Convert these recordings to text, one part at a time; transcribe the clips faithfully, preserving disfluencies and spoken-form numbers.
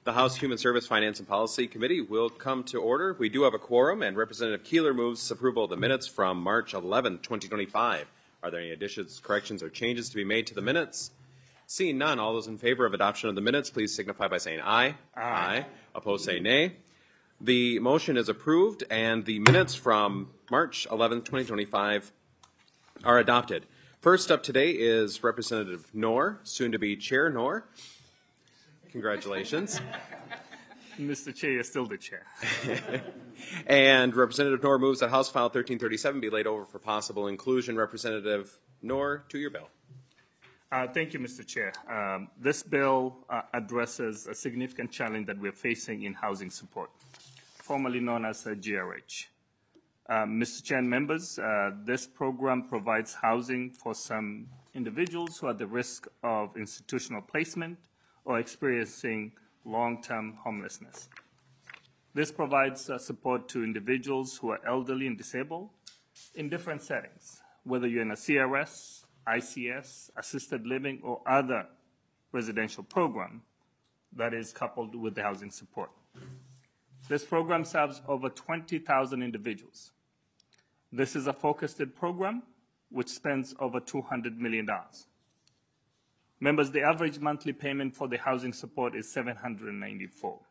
The House Human Service, Finance, and Policy Committee will come to order. We do have a quorum, and Representative Keeler moves approval of the minutes from March eleventh, twenty twenty-five. Are there any additions, corrections, or changes to be made to the minutes? Seeing none, all those in favor of adoption of the minutes, please signify by saying aye. Aye. Aye. Opposed, say nay. The motion is approved, and the minutes from March eleventh, twenty twenty-five are adopted. First up today is Representative Knorr, soon to be Chair Knorr. Congratulations. Mister Chair, you're still the chair. And Representative Knorr moves that House File thirteen thirty-seven be laid over for possible inclusion. Representative Knorr, to your bill. Uh, thank you, Mister Chair. Um, this bill uh, addresses a significant challenge that we're facing in housing support, formerly known as uh, G R H. Uh, Mister Chair and members, uh, this program provides housing for some individuals who are at the risk of institutional placement or experiencing long-term homelessness. This provides uh, support to individuals who are elderly and disabled in different settings, whether you're in a C R S, I C S, assisted living, or other residential program that is coupled with the housing support. This program serves over twenty thousand individuals. This is a focused program which spends over two hundred million dollars. Members, the average monthly payment for the housing support is seven hundred ninety-four dollars.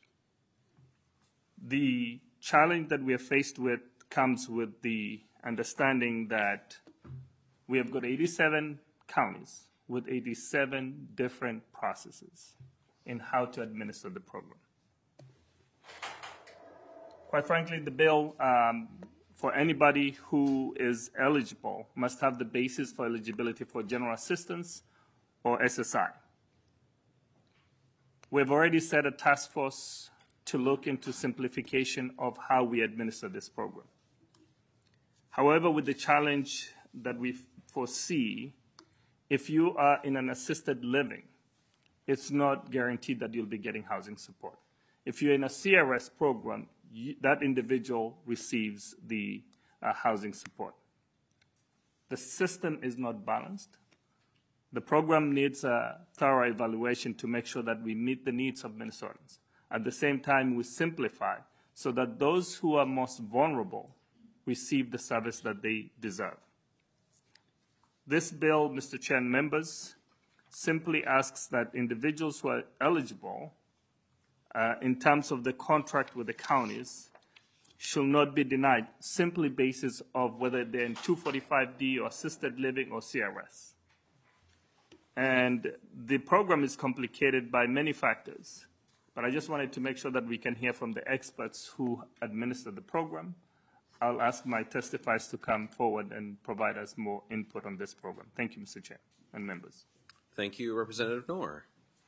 The challenge that we are faced with comes with the understanding that we have got eighty-seven counties with eighty-seven different processes in how to administer the program. Quite frankly, the bill um, for anybody who is eligible must have the basis for eligibility for general assistance or S S I. We've already set a task force to look into simplification of how we administer this program. However, with the challenge that we foresee, if you are in an assisted living, it's not guaranteed that you'll be getting housing support. If you're in a C R S program, you, that individual receives the uh, housing support. The system is not balanced. The program needs a thorough evaluation to make sure that we meet the needs of Minnesotans. At the same time, we simplify so that those who are most vulnerable receive the service that they deserve. This bill, Mister Chair and members, simply asks that individuals who are eligible uh, in terms of the contract with the counties should not be denied simply basis of whether they're in two forty-five D or assisted living or C R S. And the program is complicated by many factors, but I just wanted to make sure that we can hear from the experts who administer the program. I'll ask my testifiers to come forward and provide us more input on this program. Thank you, Mister Chair and members. Thank you, Representative Knorr.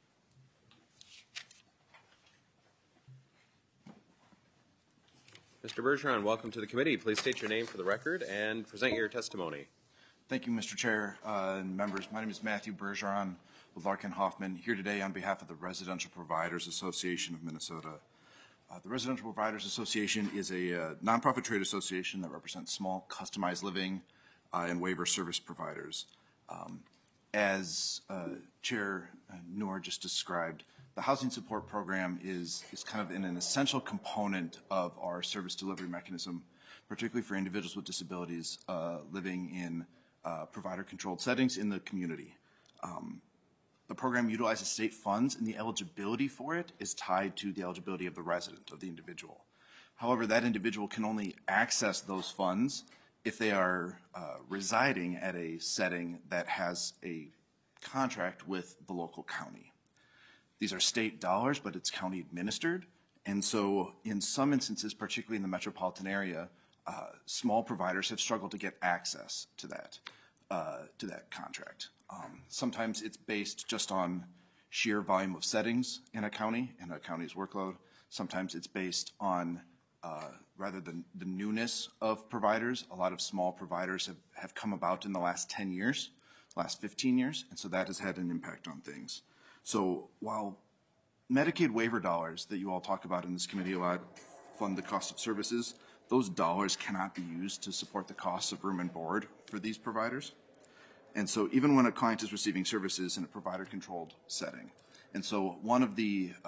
Mister Bergeron, welcome to the committee. Please state your name for the record and present your testimony. Thank you, Mister Chair uh, and members. My name is Matthew Bergeron with Larkin Hoffman, here today on behalf of the Residential Providers Association of Minnesota. Uh, the Residential Providers Association is a uh, nonprofit trade association that represents small, customized living uh, and waiver service providers. Um, as uh, Chair Knorr just described, the housing support program is, is kind of an, an essential component of our service delivery mechanism, particularly for individuals with disabilities uh, living in uh, provider-controlled settings in the community. Um, The program utilizes state funds, and the eligibility for it is tied to the eligibility of the resident, of the individual. However, that individual can only access those funds if they are uh, residing at a setting that has a contract with the local county. These are state dollars, but it's county administered, and so in some instances, particularly in the metropolitan area, uh, small providers have struggled to get access to that, uh, to that contract. Um, sometimes it's based just on sheer volume of settings in a county and a county's workload. Sometimes it's based on uh, rather than the newness of providers. A lot of small providers have, have come about in the last ten years, last fifteen years, and so that has had an impact on things. So while Medicaid waiver dollars that you all talk about in this committee a lot fund the cost of services, those dollars cannot be used to support the costs of room and board for these providers. And so even when a client is receiving services in a provider-controlled setting, and so one of the uh,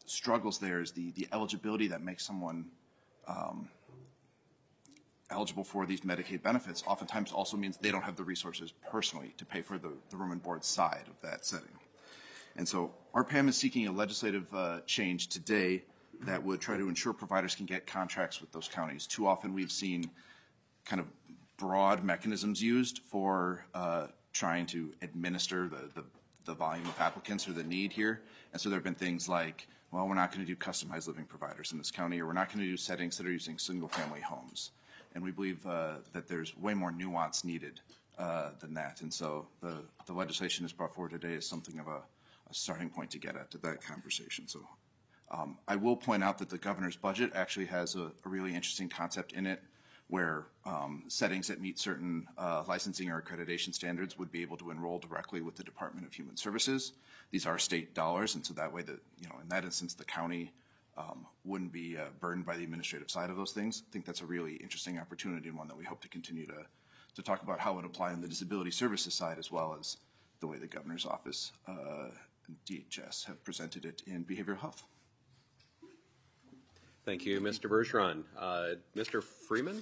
struggles there is the, the eligibility that makes someone um, eligible for these Medicaid benefits oftentimes also means they don't have the resources personally to pay for the, the room and board side of that setting. And so R P A M is seeking a legislative uh, change today that would try to ensure providers can get contracts with those counties. Too often we've seen kind of broad mechanisms used for uh, trying to administer the, the, the volume of applicants or the need here. And so there have been things like, well, we're not going to do customized living providers in this county, or we're not going to do settings that are using single-family homes. And we believe uh, that there's way more nuance needed uh, than that. And so the, the legislation that's brought forward today is something of a, a starting point to get at to that conversation. So um, I will point out that the governor's budget actually has a, a really interesting concept in it, where um, settings that meet certain uh, licensing or accreditation standards would be able to enroll directly with the Department of Human Services. These are state dollars, and so that way, the, you know, in that instance, the county um, wouldn't be uh, burdened by the administrative side of those things. I think that's a really interesting opportunity and one that we hope to continue to, to talk about how it would apply on the disability services side, as well as the way the governor's office uh, and D H S have presented it in behavioral health. Thank you, Mister Bergeron. Uh, Mister Freeman?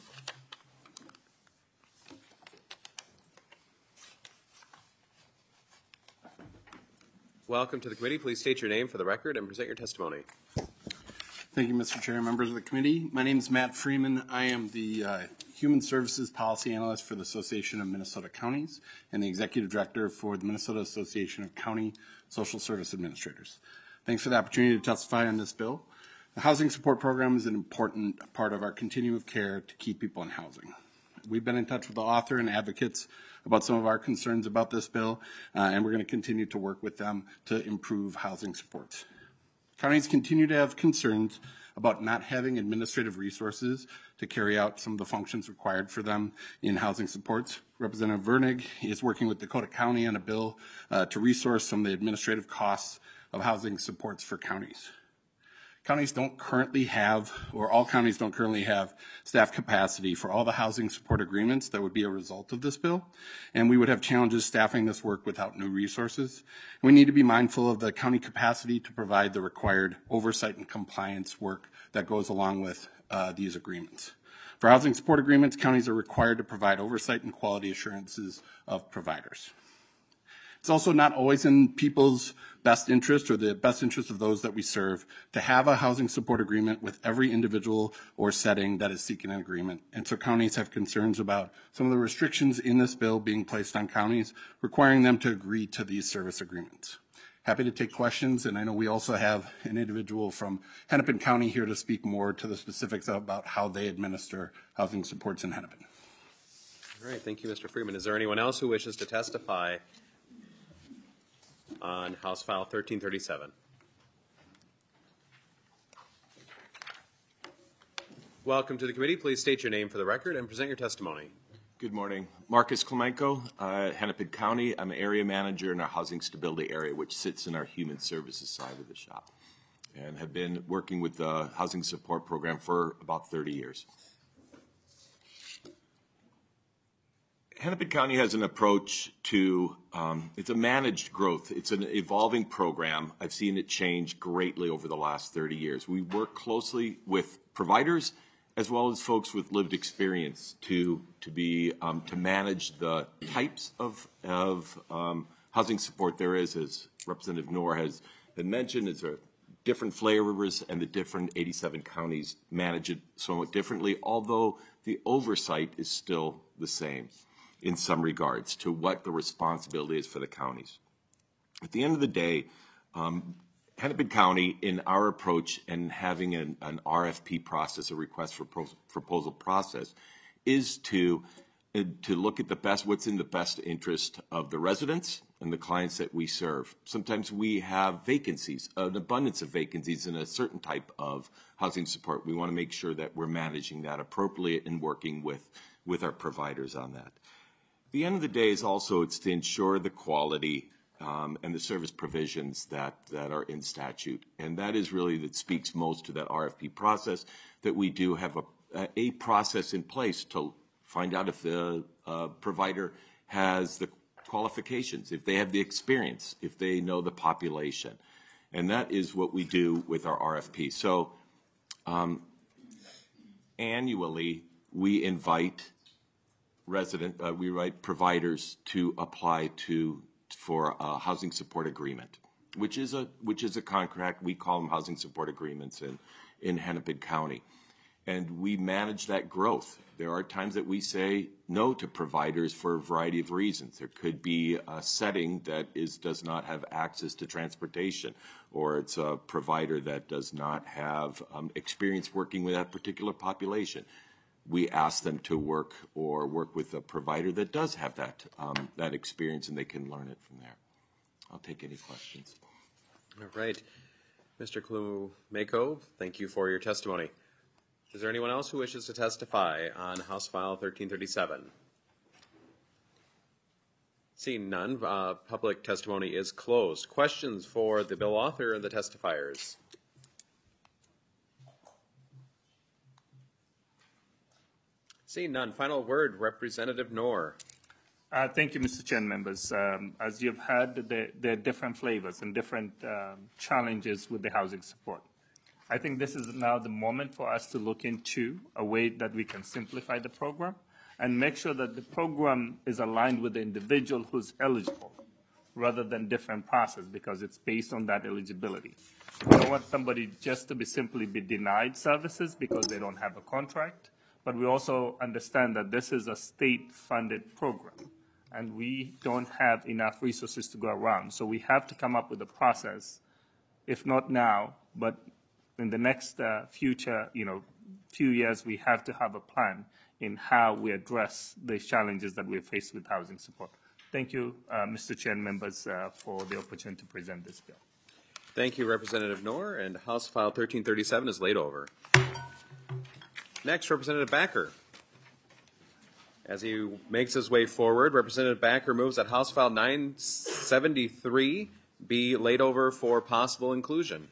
Welcome to the committee. Please state your name for the record and present your testimony. Thank you, Mister Chair, members of the committee. My name is Matt Freeman. I am the uh, Human Services Policy Analyst for the Association of Minnesota Counties and the Executive Director for the Minnesota Association of County Social Service Administrators. Thanks for the opportunity to testify on this bill. The housing support program is an important part of our continuum of care to keep people in housing. We've been in touch with the author and advocates about some of our concerns about this bill, uh, and we're going to continue to work with them to improve housing supports. Counties continue to have concerns about not having administrative resources to carry out some of the functions required for them in housing supports. Representative Vernig is working with Dakota County on a bill uh, to resource some of the administrative costs of housing supports for counties. Counties don't currently have, or all counties don't currently have, staff capacity for all the housing support agreements that would be a result of this bill, and we would have challenges staffing this work without new resources. We need to be mindful of the county capacity to provide the required oversight and compliance work that goes along with uh, these agreements. For housing support agreements, counties are required to provide oversight and quality assurances of providers. It's also not always in people's best interest or the best interest of those that we serve to have a housing support agreement with every individual or setting that is seeking an agreement. And so counties have concerns about some of the restrictions in this bill being placed on counties, requiring them to agree to these service agreements. Happy to take questions, and I know we also have an individual from Hennepin County here to speak more to the specifics about how they administer housing supports in Hennepin. All right, thank you, Mister Freeman. Is there anyone else who wishes to testify on House File thirteen thirty-seven? Welcome to the committee. Please state your name for the record and present your testimony. Good morning. Marcus Klemenko, uh, Hennepin County. I'm an area manager in our housing stability area, which sits in our human services side of the shop, and have been working with the housing support program for about thirty years. Hennepin County has an approach to, um, it's a managed growth. It's an evolving program. I've seen it change greatly over the last thirty years. We work closely with providers as well as folks with lived experience to, to be, um, to manage the types of, of um, housing support there is, as Representative Knorr has been mentioned. Is there different flavors, and the different eighty-seven counties manage it somewhat differently, although the oversight is still the same in some regards to what the responsibility is for the counties. At the end of the day, um, Hennepin County, in our approach and having an, an R F P process, a request for pro proposal process, is to, uh, to look at the best, what's in the best interest of the residents and the clients that we serve. Sometimes we have vacancies, an abundance of vacancies in a certain type of housing support. We want to make sure that we're managing that appropriately and working with, with our providers on that. The end of the day is also it's to ensure the quality um, and the service provisions that, that are in statute. And that is really that speaks most to that R F P process, that we do have a, a process in place to find out if the uh, provider has the qualifications, if they have the experience, if they know the population. And that is what we do with our R F P. So um, annually, we invite resident, uh, we invite providers to apply to for a housing support agreement, which is a which is a contract. We call them housing support agreements in in Hennepin County, and we manage that growth. There are times that we say no to providers for a variety of reasons. There could be a setting that is does not have access to transportation, or it's a provider that does not have um, experience working with that particular population. We ask them to work or work with a provider that does have that um, that experience, and they can learn it from there. I'll take any questions. All right. Mister Klumako, thank you for your testimony. Is there anyone else who wishes to testify on House File thirteen thirty-seven? Seeing none, uh, public testimony is closed. Questions for the bill author and the testifiers? Seeing none, final word, Representative Knorr. Uh, thank you, Mister Chair and members. Um, as you've heard, there, there are different flavors and different um, challenges with the housing support. I think this is now the moment for us to look into a way that we can simplify the program and make sure that the program is aligned with the individual who's eligible rather than different process, because it's based on that eligibility. We don't want somebody just to be simply be denied services because they don't have a contract, but we also understand that this is a state-funded program, and we don't have enough resources to go around. So we have to come up with a process, if not now, but in the next uh, future, you know, few years, we have to have a plan in how we address the challenges that we're faced with housing support. Thank you, uh, Mister Chair and members, uh, for the opportunity to present this bill. Thank you, Representative Knorr, and House File thirteen thirty-seven is laid over. Next, Representative Backer. As he makes his way forward, Representative Backer moves that House File nine seventy-three be laid over for possible inclusion.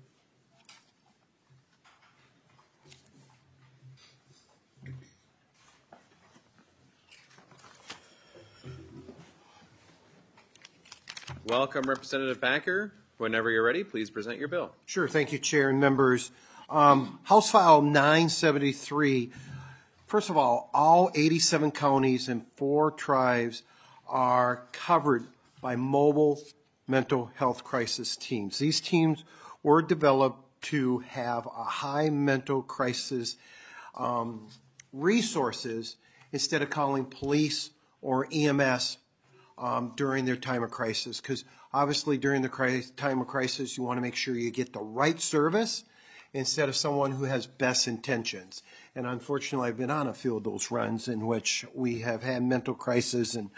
Welcome, Representative Backer. Whenever you're ready, please present your bill. Sure. Thank you, Chair and members. Um, House File nine seventy-three. First of all, all eighty-seven counties and four tribes are covered by mobile mental health crisis teams. These teams were developed to have a high mental crisis um, resources instead of calling police or E M S Um, during their time of crisis, because obviously during the cri- time of crisis you want to make sure you get the right service instead of someone who has best intentions. And unfortunately I've been on a few of those runs in which we have had mental crisis and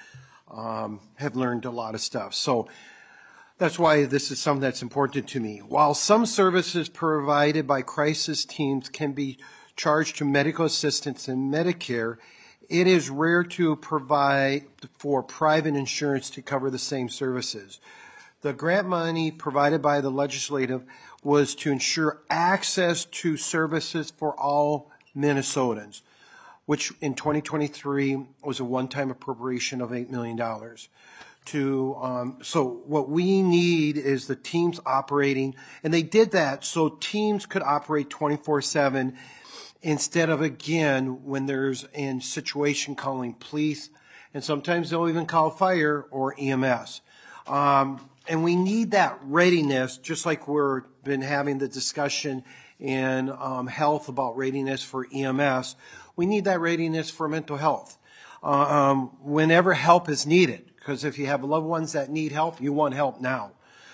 um, have learned a lot of stuff. So that's why this is something that's important to me. While some services provided by crisis teams can be charged to medical assistance and Medicare, it is rare to provide for private insurance to cover the same services. The grant money provided by the legislative was to ensure access to services for all Minnesotans, which in twenty twenty-three was a one-time appropriation of eight million dollars. To, um, so what we need is the teams operating, and they did that so teams could operate twenty-four seven instead of, again, when there's in situation calling police, and sometimes they'll even call fire or E M S. Um, and we need that readiness, just like we've been having the discussion in um, health about readiness for E M S. We need that readiness for mental health uh, um, whenever help is needed, because if you have loved ones that need help, you want help now.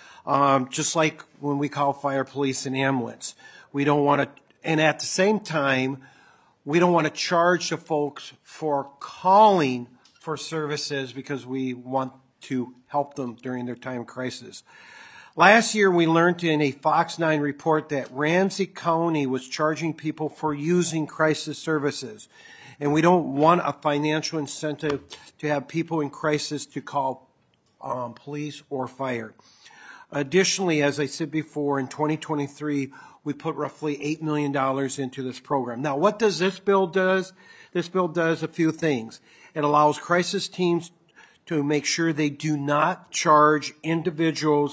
Um, just like when we call fire, police, and ambulance. We don't want to And at the same time, we don't want to charge the folks for calling for services because we want to help them during their time of crisis. Last year, we learned in a Fox nine report that Ramsey County was charging people for using crisis services. And we don't want a financial incentive to have people in crisis to call um, police or fire. Additionally, as I said before, in twenty twenty-three, we put roughly eight million dollars into this program. Now, what does this bill do? This bill does a few things. It allows crisis teams to make sure they do not charge individuals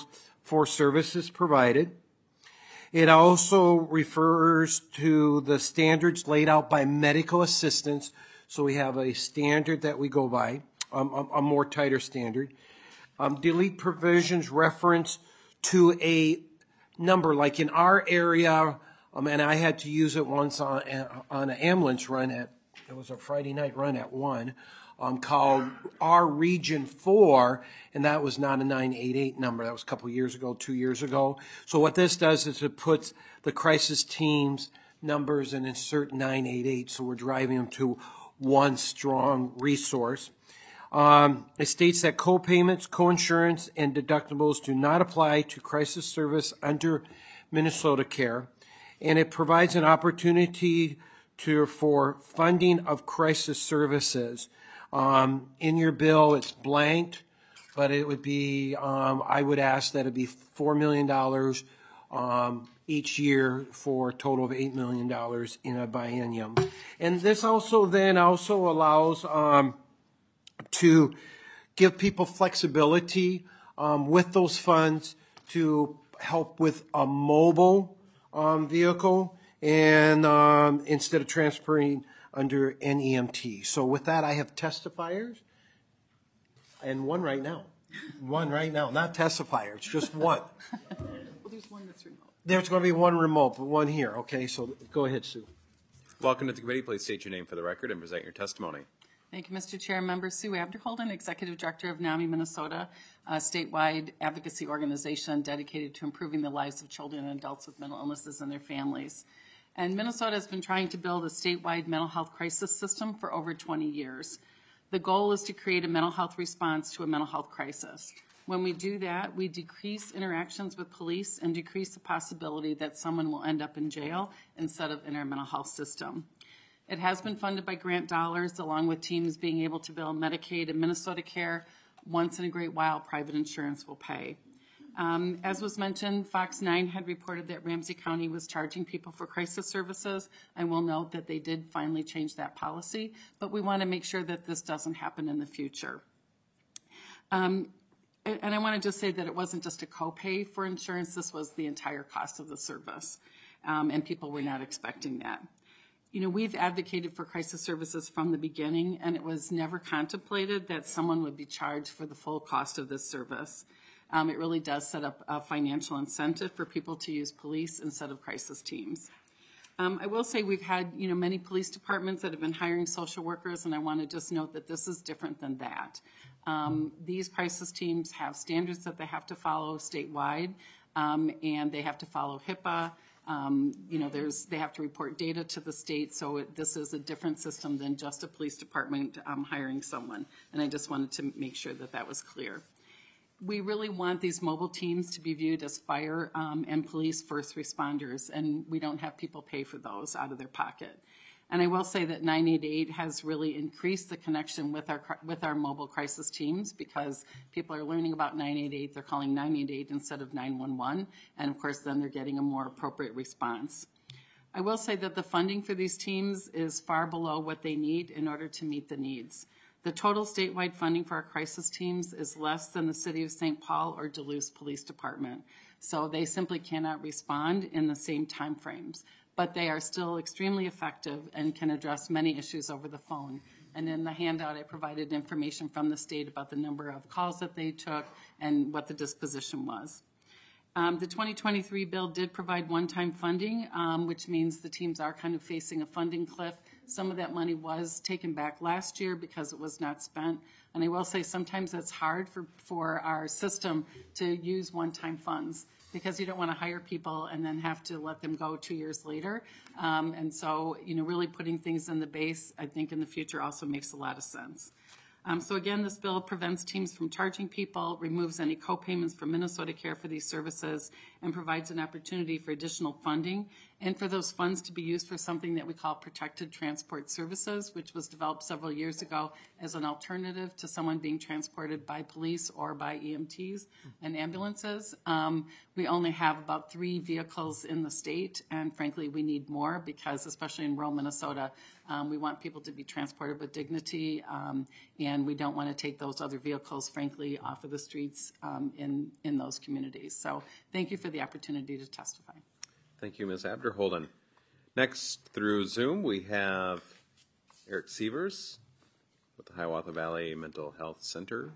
for services provided. It also refers to the standards laid out by medical assistants. So we have a standard that we go by, um, a, a more tighter standard. Um, delete provisions reference to a number, like in our area, um, and I had to use it once on, on an ambulance run at, it was a Friday night run at one, um, called our Region four, and that was not a nine eight eight number. That was a couple of years ago, two years ago. So what this does is it puts the crisis teams numbers and insert nine eight eight, so we're driving them to one strong resource. Um, it states that co-payments, co-insurance, and deductibles do not apply to crisis service under Minnesota Care, and it provides an opportunity to for funding of crisis services. Um, in your bill, it's blanked, but it would be, um, I would ask that it be four million dollars um, each year for a total of eight million dollars in a biennium. And this also then also allows um, to give people flexibility um, with those funds to help with a mobile um, vehicle and um, instead of transferring under an E M T. So with that, I have testifiers and one right now. One right now, not testifiers, just one. Well, there's one that's remote. There's going to be one remote, but one here. Okay, so go ahead, Sue. Welcome to the committee. Please state your name for the record and present your testimony. Thank you, Mister Chair. Member Sue Abderholden, Executive Director of NAMI Minnesota, a statewide advocacy organization dedicated to improving the lives of children and adults with mental illnesses and their families. And Minnesota has been trying to build a statewide mental health crisis system for over twenty years. The goal is to create a mental health response to a mental health crisis. When we do that, we decrease interactions with police and decrease the possibility that someone will end up in jail instead of in our mental health system. It has been funded by grant dollars, along with teams being able to bill Medicaid and Minnesota Care. Once in a great while, private insurance will pay. Um, as was mentioned, Fox nine had reported that Ramsey County was charging people for crisis services. I will note that they did finally change that policy, but we want to make sure that this doesn't happen in the future. Um, and I want to just say that it wasn't just a copay for insurance. This was the entire cost of the service, um, and people were not expecting that. You know, we've advocated for crisis services from the beginning, and it was never contemplated that someone would be charged for the full cost of this service. Um, it really does set up a financial incentive for people to use police instead of crisis teams. Um, I will say we've had, you know, many police departments that have been hiring social workers, and I want to just note that this is different than that. Um, these crisis teams have standards that they have to follow statewide, um, and they have to follow HIPAA. Um, you know, there's they have to report data to the state, so it, this is a different system than just a police department um, hiring someone. And I just wanted to make sure that that was clear. We really want these mobile teams to be viewed as fire um, and police first responders, and we don't have people pay for those out of their pocket. And I will say that nine eight eight has really increased the connection with our with our mobile crisis teams, because people are learning about nine eight eight. They're calling nine eight eight instead of nine one one, and of course then they're getting a more appropriate response. I will say that the funding for these teams is far below what they need in order to meet the needs. The total statewide funding for our crisis teams is less than the City of Saint Paul or Duluth Police Department. So they simply cannot respond in the same time frames. But they are still extremely effective and can address many issues over the phone. And in the handout, I provided information from the state about the number of calls that they took and what the disposition was. Um, the twenty twenty-three bill did provide one-time funding, um, which means the teams are kind of facing a funding cliff. Some of that money was taken back last year because it was not spent. And I will say sometimes it's hard for, for our system to use one-time funds, because you don't want to hire people and then have to let them go two years later. Um, and so, you know, really putting things in the base, I think in the future also makes a lot of sense. Um, so again, this bill prevents teams from charging people, removes any co-payments from Minnesota Care for these services, and provides an opportunity for additional funding and for those funds to be used for something that we call protected transport services, which was developed several years ago as an alternative to someone being transported by police or by E M Ts and ambulances. Um, we only have about three vehicles in the state, and frankly, we need more, because especially in rural Minnesota, um, we want people to be transported with dignity, um, and and we don't want to take those other vehicles, frankly, off of the streets um, in, in those communities. So thank you for the opportunity to testify. Thank you, Miz Abderholden. Next, through Zoom, we have Eric Sievers with the Hiawatha Valley Mental Health Center.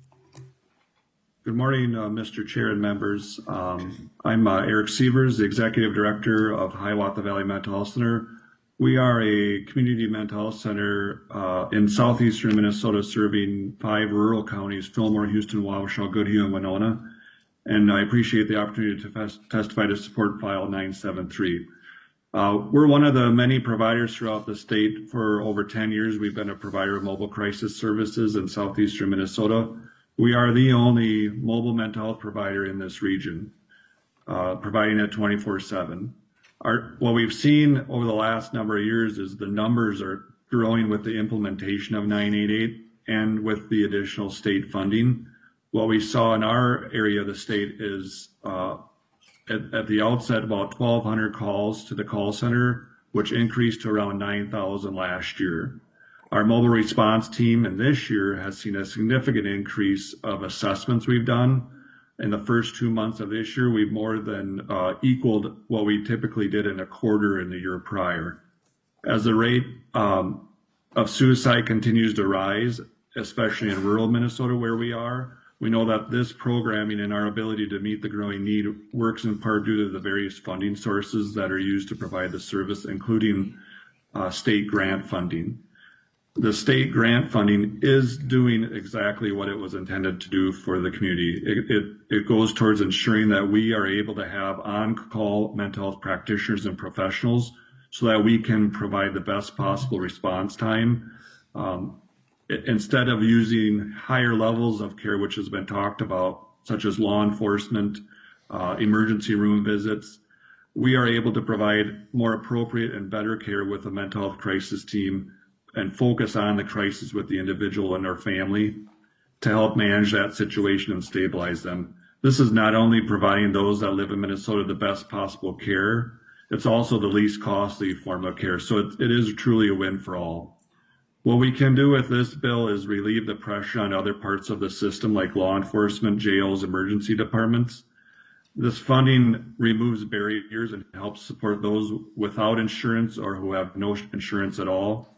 Good morning, uh, Mister Chair and members. Um, I'm uh, Eric Sievers, the Executive Director of Hiawatha Valley Mental Health Center. We are a community mental health center uh, in southeastern Minnesota, serving five rural counties: Fillmore, Houston, Wabasha, Goodhue, and Winona. And I appreciate the opportunity to fest- testify to support File nine seven three. Uh, we're one of the many providers throughout the state. For over ten years, we've been a provider of mobile crisis services in southeastern Minnesota. We are the only mobile mental health provider in this region, uh, providing it twenty-four seven. Our, what we've seen over the last number of years is the numbers are growing with the implementation of nine eight eight and with the additional state funding. What we saw in our area of the state is uh, at, at the outset about twelve hundred calls to the call center, which increased to around nine thousand last year. Our mobile response team in this year has seen a significant increase of assessments we've done. In the first two months of this year, we've more than uh, equaled what we typically did in a quarter in the year prior. As the rate um, of suicide continues to rise, especially in rural Minnesota where we are, we know that this programming and our ability to meet the growing need works in part due to the various funding sources that are used to provide the service, including uh, state grant funding. The state grant funding is doing exactly what it was intended to do for the community. It, it, it goes towards ensuring that we are able to have on-call mental health practitioners and professionals so that we can provide the best possible response time. Um, it, instead of using higher levels of care, which has been talked about, such as law enforcement, uh, emergency room visits, we are able to provide more appropriate and better care with a mental health crisis team and focus on the crisis with the individual and their family to help manage that situation and stabilize them. This is not only providing those that live in Minnesota the best possible care, it's also the least costly form of care. So it, it is truly a win for all. What we can do with this bill is relieve the pressure on other parts of the system like law enforcement, jails, emergency departments. This funding removes barriers and helps support those without insurance or who have no insurance at all.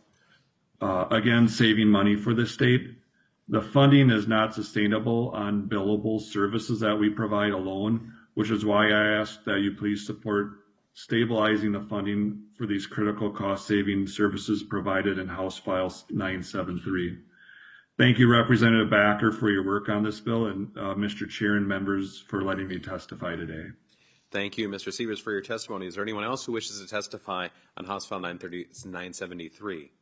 Uh, again, saving money for the state. The funding is not sustainable on billable services that we provide alone, which is why I ask that you please support stabilizing the funding for these critical cost-saving services provided in House File nine seven three. Thank you, Representative Backer, for your work on this bill, and uh, Mister Chair and members for letting me testify today. Thank you, Mister Sievers, for your testimony. Is there anyone else who wishes to testify on House File nine seventy-three?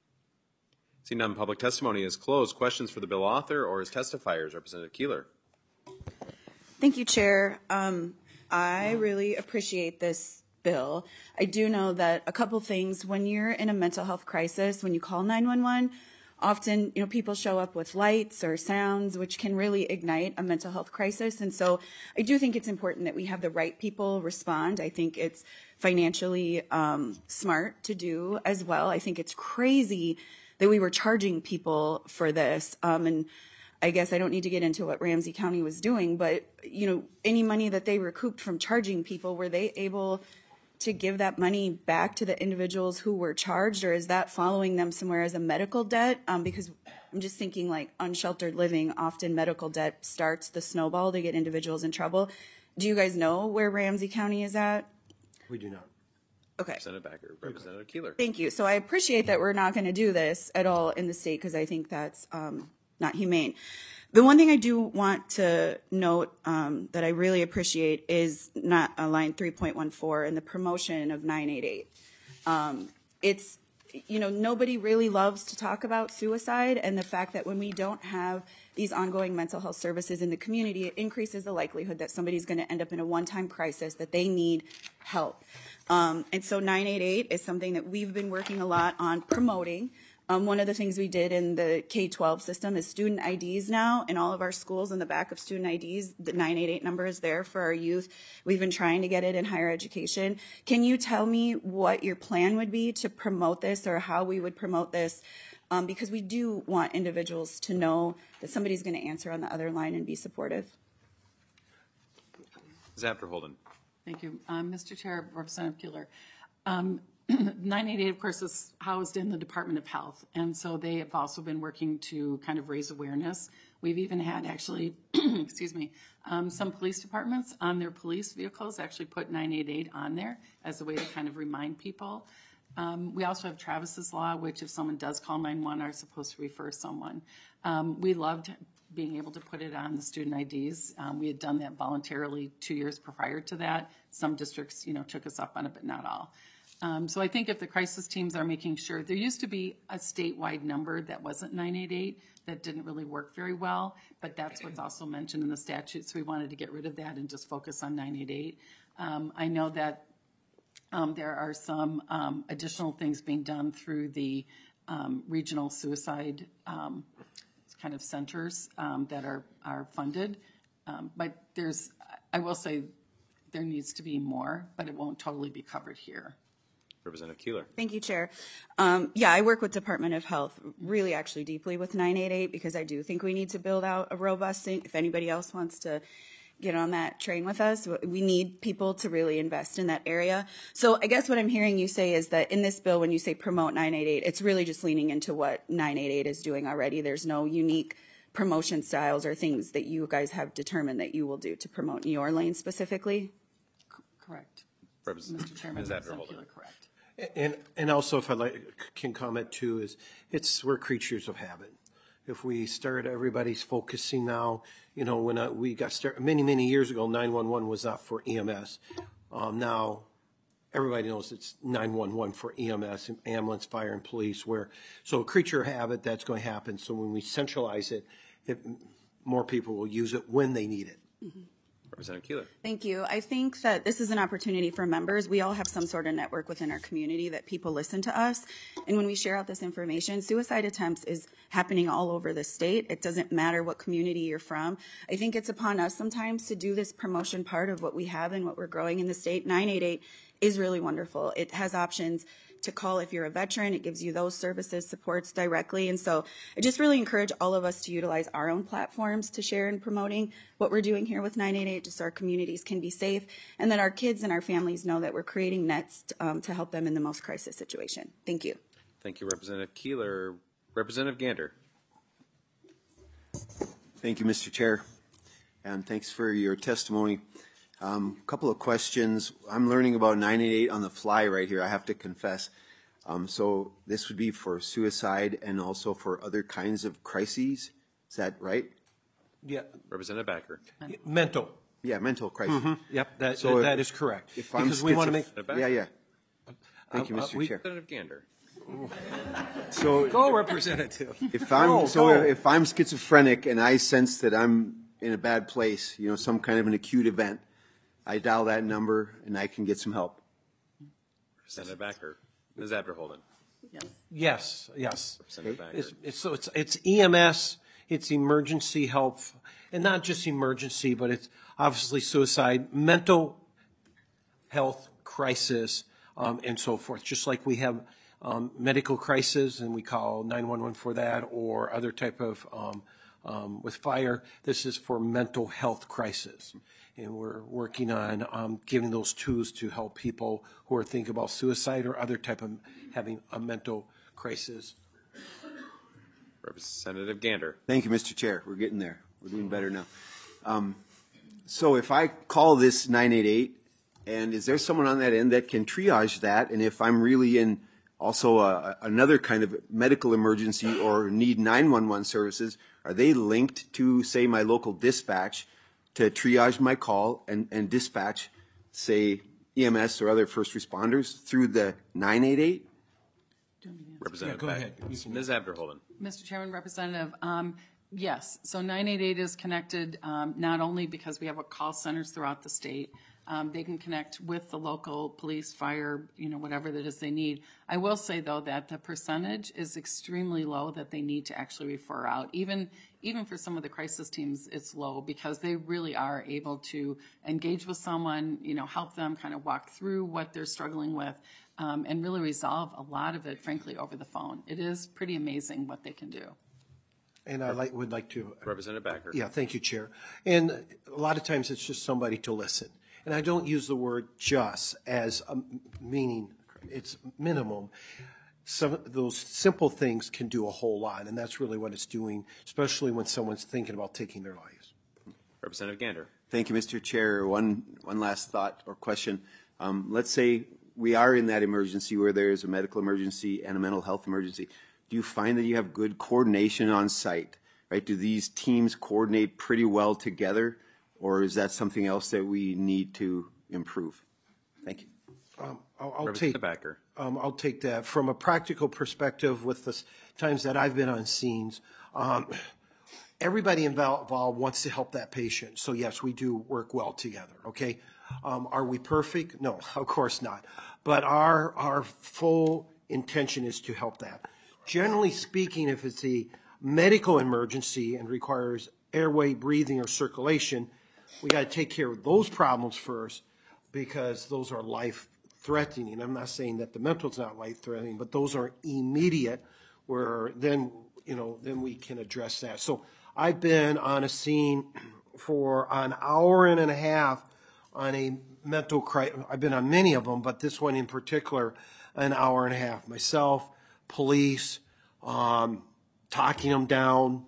Seeing none, public testimony is closed. Questions for the bill author or his testifiers? Representative Keeler. Thank you, Chair. Um, I really appreciate this bill. I do know that a couple things, when you're in a mental health crisis, when you call nine one one, often, you know, people show up with lights or sounds, which can really ignite a mental health crisis. And so I do think it's important that we have the right people respond. I think it's financially um, smart to do as well. I think it's crazy that we were charging people for this. Um, and I guess I don't need to get into what Ramsey County was doing, but, you know, any money that they recouped from charging people, were they able to give that money back to the individuals who were charged, or is that following them somewhere as a medical debt? Um, because I'm just thinking, like, unsheltered living, often medical debt starts the snowball to get individuals in trouble. Do you guys know where Ramsey County is at? We do not. Okay. Representative Backer. Representative Keeler. Thank you. So I appreciate that we're not going to do this at all in the state, because I think that's um, not humane. The one thing I do want to note um, that I really appreciate is not uh, line three point one four and the promotion of nine eight eight. Um, it's, you know, nobody really loves to talk about suicide, and the fact that when we don't have these ongoing mental health services in the community, it increases the likelihood that somebody's going to end up in a one-time crisis, that they need help. Um, and so nine eight eight is something that we've been working a lot on promoting. Um, one of the things we did in the K twelve system is student I Ds now. In all of our schools, in the back of student I Ds, the nine eight eight number is there for our youth. We've been trying to get it in higher education. Can you tell me what your plan would be to promote this, or how we would promote this um, because we do want individuals to know that somebody's going to answer on the other line and be supportive. Miz Abderholden. Thank you. Um, Mister Chair, Representative Keeler. Um, nine eighty-eight, of course, is housed in the Department of Health, and so they have also been working to kind of raise awareness. We've even had actually, excuse me, um, some police departments on their police vehicles actually put nine eighty-eight on there as a way to kind of remind people. Um, we also have Travis's Law, which if someone does call nine one one, are supposed to refer someone. Um, we loved being able to put it on the student I Ds. Um, we had done that voluntarily two years prior to that. Some districts, you know, took us up on it, but not all. Um, so I think if the crisis teams are making sure, there used to be a statewide number that wasn't nine eighty-eight that didn't really work very well, but that's what's also mentioned in the statute, so we wanted to get rid of that and just focus on nine eighty-eight. Um, I know that um, there are some um, additional things being done through the um, regional suicide um, kind of centers um, that are, are funded, um, but there's, I will say, there needs to be more, but it won't totally be covered here. Representative Keeler. Thank you, Chair. Um, yeah, I work with Department of Health really actually deeply with nine eighty-eight because I do think we need to build out a robust thing. If anybody else wants to get on that train with us, we need people to really invest in that area. So I guess what I'm hearing you say is that in this bill, when you say promote nine eighty-eight, it's really just leaning into what nine eighty-eight is doing already. There's no unique promotion styles or things that you guys have determined that you will do to promote in your lane specifically? Correct. Representative Mister Chairman, Miz Representative Abderholden. Keeler, correct. And, and also, if I like, can comment too, is it's, we're creatures of habit. If we start, everybody's focusing now, you know, when uh, we got started, many, many years ago, nine one one was not for E M S. Um, now, everybody knows it's nine one one for E M S, ambulance, fire, and police, where, so a creature of habit, that's going to happen. So when we centralize it, it more people will use it when they need it. Mm-hmm. Representative Keeler. Thank you. I think that this is an opportunity for members. We all have some sort of network within our community that people listen to us. And when we share out this information, suicide attempts is happening all over the state. It doesn't matter what community you're from. I think it's upon us sometimes to do this promotion part of what we have and what we're growing in the state. nine eighty-eight is really wonderful. It has options to call if you're a veteran. It gives you those services, supports directly. And so I just really encourage all of us to utilize our own platforms to share in promoting what we're doing here with nine eighty-eight, just so our communities can be safe, and that our kids and our families know that we're creating nets um, to help them in the most crisis situation. Thank you. Thank you, Representative Keeler. Representative Gander. Thank you, Mister Chair, and thanks for your testimony. A um, couple of questions. I'm learning about nine eighty-eight on the fly right here, I have to confess. Um, so this would be for suicide and also for other kinds of crises. Is that right? Yeah. Representative Backer. Mental. Yeah, mental crisis. Mm-hmm. Yep, that, So that if- is correct. If I'm Because we want to make, schizoph- Yeah, yeah. Thank you, Uh, uh, Mister we- Chair. Representative Gander. So go Representative. if I'm Go, so go. if I'm schizophrenic and I sense that I'm in a bad place, you know, some kind of an acute event, I dial that number and I can get some help. Representative Backer. Miz Abderholden. Yes. Yes, yes. Representative Backer. It's, it's, so it's, it's E M S, it's emergency help, and not just emergency, but it's obviously suicide, mental health crisis, um, and so forth. Just like we have um, medical crisis, and we call nine one one for that, or other type of um, um, with fire. This is for mental health crisis, and we're working on um, giving those tools to help people who are thinking about suicide or other type of having a mental crisis. Representative Gander. Thank you, Mister Chair. We're getting there. We're doing better now. Um, so if I call this nine eighty-eight, and is there someone on that end that can triage that? And if I'm really in also a, another kind of medical emergency or need nine one one services, are they linked to, say, my local dispatch to triage my call and, and dispatch, say, E M S or other first responders through the nine eighty-eight? Representative go Backer. ahead. You can- Miz Abderholden. Mister Chairman, Representative, um, yes. So nine eighty-eight is connected um, not only because we have call centers throughout the state, Um, they can connect with the local police, fire, you know, whatever it is they need. I will say, though, that the percentage is extremely low that they need to actually refer out. Even even for some of the crisis teams, it's low because they really are able to engage with someone, you know, help them kind of walk through what they're struggling with, um, and really resolve a lot of it, frankly, over the phone. It is pretty amazing what they can do. And I like, would like to. Representative Backer. Yeah, thank you, Chair. And a lot of times it's just somebody to listen. And I don't use the word just as a meaning, it's minimum. Some of those simple things can do a whole lot, and that's really what it's doing, especially when someone's thinking about taking their lives. Representative Gander. Thank you, Mister Chair. One, one last thought or question. Um, let's say we are in that emergency where there is a medical emergency and a mental health emergency. Do you find that you have good coordination on site, right? Do these teams coordinate pretty well together, or is that something else that we need to improve? Thank you. Um, I'll, I'll take Backer. Um, I'll take that from a practical perspective. With the times that I've been on scenes, um, everybody involved wants to help that patient. So yes, we do work well together. Okay, um, are we perfect? No, of course not. But our our full intention is to help that. Generally speaking, if it's a medical emergency and requires airway, breathing, or circulation, we got to take care of those problems first because those are life-threatening. I'm not saying that the mental is not life-threatening, but those are immediate where then, you know, then we can address that. So I've been on a scene for an hour and a half on a mental crisis. I've been on many of them, but this one in particular, an hour and a half. Myself, police, um, talking them down.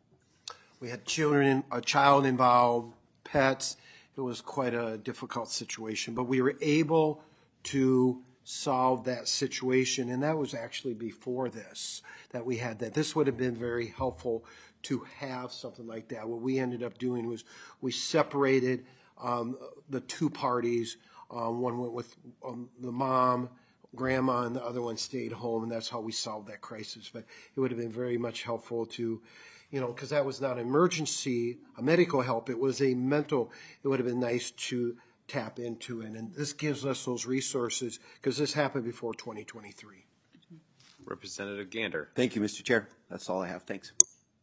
We had children, a child involved, pets. It was quite a difficult situation, but we were able to solve that situation, and that was actually before this, that we had that. This would have been very helpful to have something like that. What we ended up doing was we separated um, the two parties. Um, one went with um, the mom, grandma, and the other one stayed home, and that's how we solved that crisis. But it would have been very much helpful to, you know, because that was not an emergency, a medical help. It was a mental. It would have been nice to tap into it. And this gives us those resources because this happened before twenty twenty-three. Representative Gander. Thank you, Mister Chair. That's all I have. Thanks.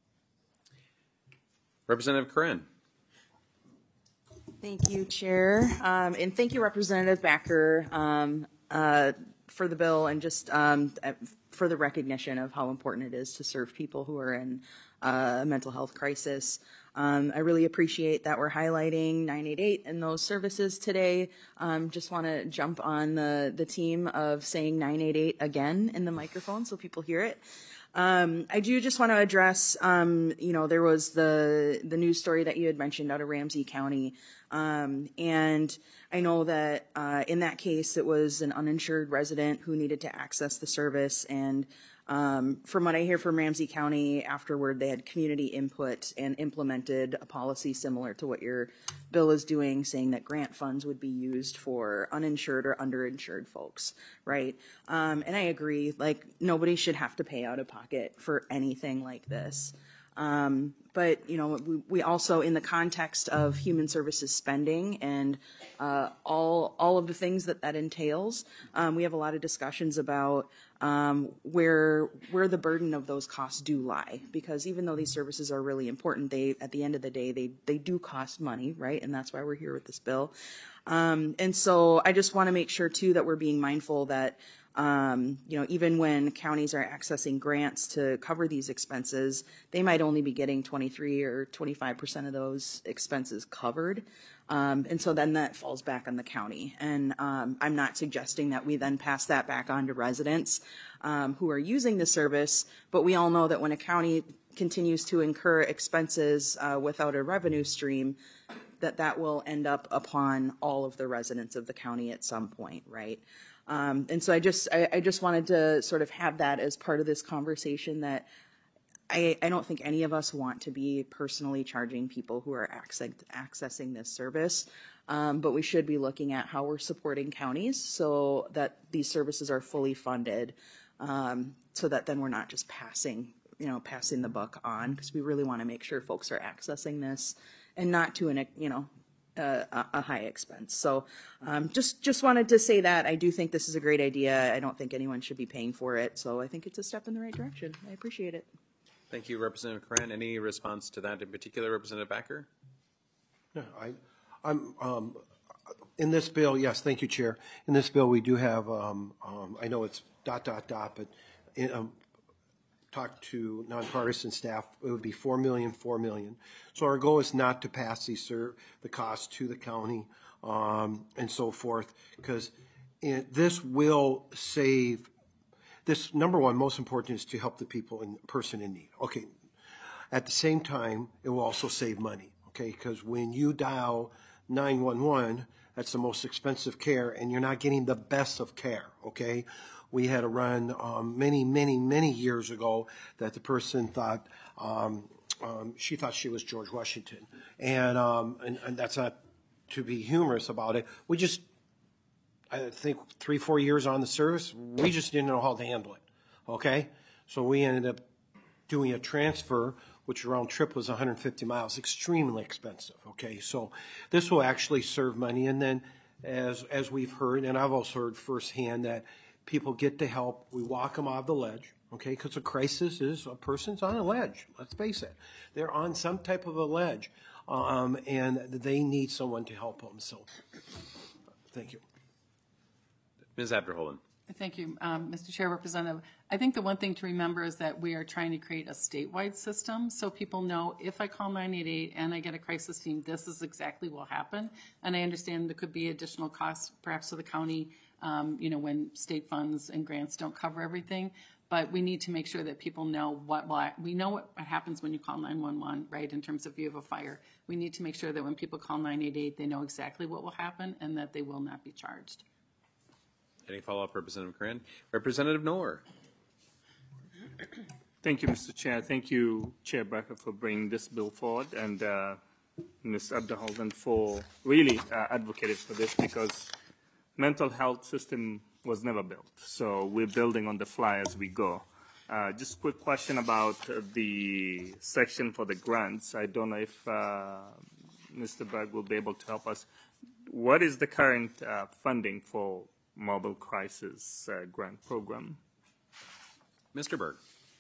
Representative Corinne. Thank you, Chair. Um, and thank you, Representative Backer, um, uh, for the bill and just um, for the recognition of how important it is to serve people who are in uh, a mental health crisis. Um, I really appreciate that we're highlighting nine eight eight and those services today. Um, just want to jump on the, the team of saying nine eight eight again in the microphone so people hear it. Um, I do just want to address, um, you know, there was the the news story that you had mentioned out of Ramsey County. Um, and I know that uh, in that case, it was an uninsured resident who needed to access the service. And um, from what I hear from Ramsey County afterward, they had community input and implemented a policy similar to what your bill is doing, saying that grant funds would be used for uninsured or underinsured folks, right? Um, and I agree, like, nobody should have to pay out of pocket for anything like this. Um, but, you know, we, we also, in the context of human services spending and uh, all all of the things that that entails, um, we have a lot of discussions about um, where where the burden of those costs do lie. Because even though these services are really important, they at the end of the day, they they do cost money, right? And that's why we're here with this bill. Um, and so I just want to make sure, too, that we're being mindful that Um, you know, even when counties are accessing grants to cover these expenses, they might only be getting twenty-three or twenty-five percent of those expenses covered. Um, and so then that falls back on the county. And um, I'm not suggesting that we then pass that back on to residents um, who are using the service, but we all know that when a county continues to incur expenses uh, without a revenue stream, that that will end up upon all of the residents of the county at some point, right? Um, and so I just I, I just wanted to sort of have that as part of this conversation, that I, I don't think any of us want to be personally charging people who are access, accessing this service, um, but we should be looking at how we're supporting counties so that these services are fully funded, um, so that then we're not just passing, you know, passing the buck on, because we really want to make sure folks are accessing this and not to an, you know, a, a, a high expense. So um, just just wanted to say that I do think this is a great idea. I don't think anyone should be paying for it. So I think it's a step in the right direction. I appreciate it. Thank you, Representative Coran. Any response to that in particular, Representative Backer? No, I, I'm, um, in this bill, yes, thank you, Chair. In this bill, we do have, um, um, I know it's dot, dot, dot, but in, um, talk to nonpartisan staff, it would be four million, four million. So our goal is not to pass these ser- the cost to the county, um, and so forth, because this will save, this, number one, most important is to help the people and person in need. Okay. At the same time, it will also save money, okay? Because when you dial nine one one, that's the most expensive care, and you're not getting the best of care, okay? We had a run um, many, many, many years ago that the person thought, um, um, she thought she was George Washington. And, um, and, and that's not to be humorous about it. We just, I think three, four years on the service, we just didn't know how to handle it, okay? So we ended up doing a transfer, which round trip was one hundred fifty miles, extremely expensive, okay? So this will actually serve money. And then as, as we've heard, and I've also heard firsthand, that people get to help. We walk them off the ledge, okay? Because a crisis is a person's on a ledge, let's face it. They're on some type of a ledge, um, and they need someone to help them. So thank you. Miz Abderholden. Thank you, um, Mister Chair, Representative. I think the one thing to remember is that we are trying to create a statewide system so people know if I call nine eight eight and I get a crisis team, this is exactly what will happen. And I understand there could be additional costs perhaps to the county, um, you know, when state funds and grants don't cover everything. But we need to make sure that people know what will, we know what happens when you call nine one one, right, in terms of view of a fire. We need to make sure that when people call nine eight eight, they know exactly what will happen and that they will not be charged. Any follow-up, Representative Coran? Representative Noor. Thank you, Mister Chair. Thank you, Chair Becker, for bringing this bill forward, and uh, Miz Abderholden for really uh, advocating for this, because mental health system was never built. So we're building on the fly as we go. Uh, just a quick question about uh, the section for the grants. I don't know if uh, Mister Berg will be able to help us. What is the current uh, funding for Mobile Crisis uh, Grant Program? Mister Berg.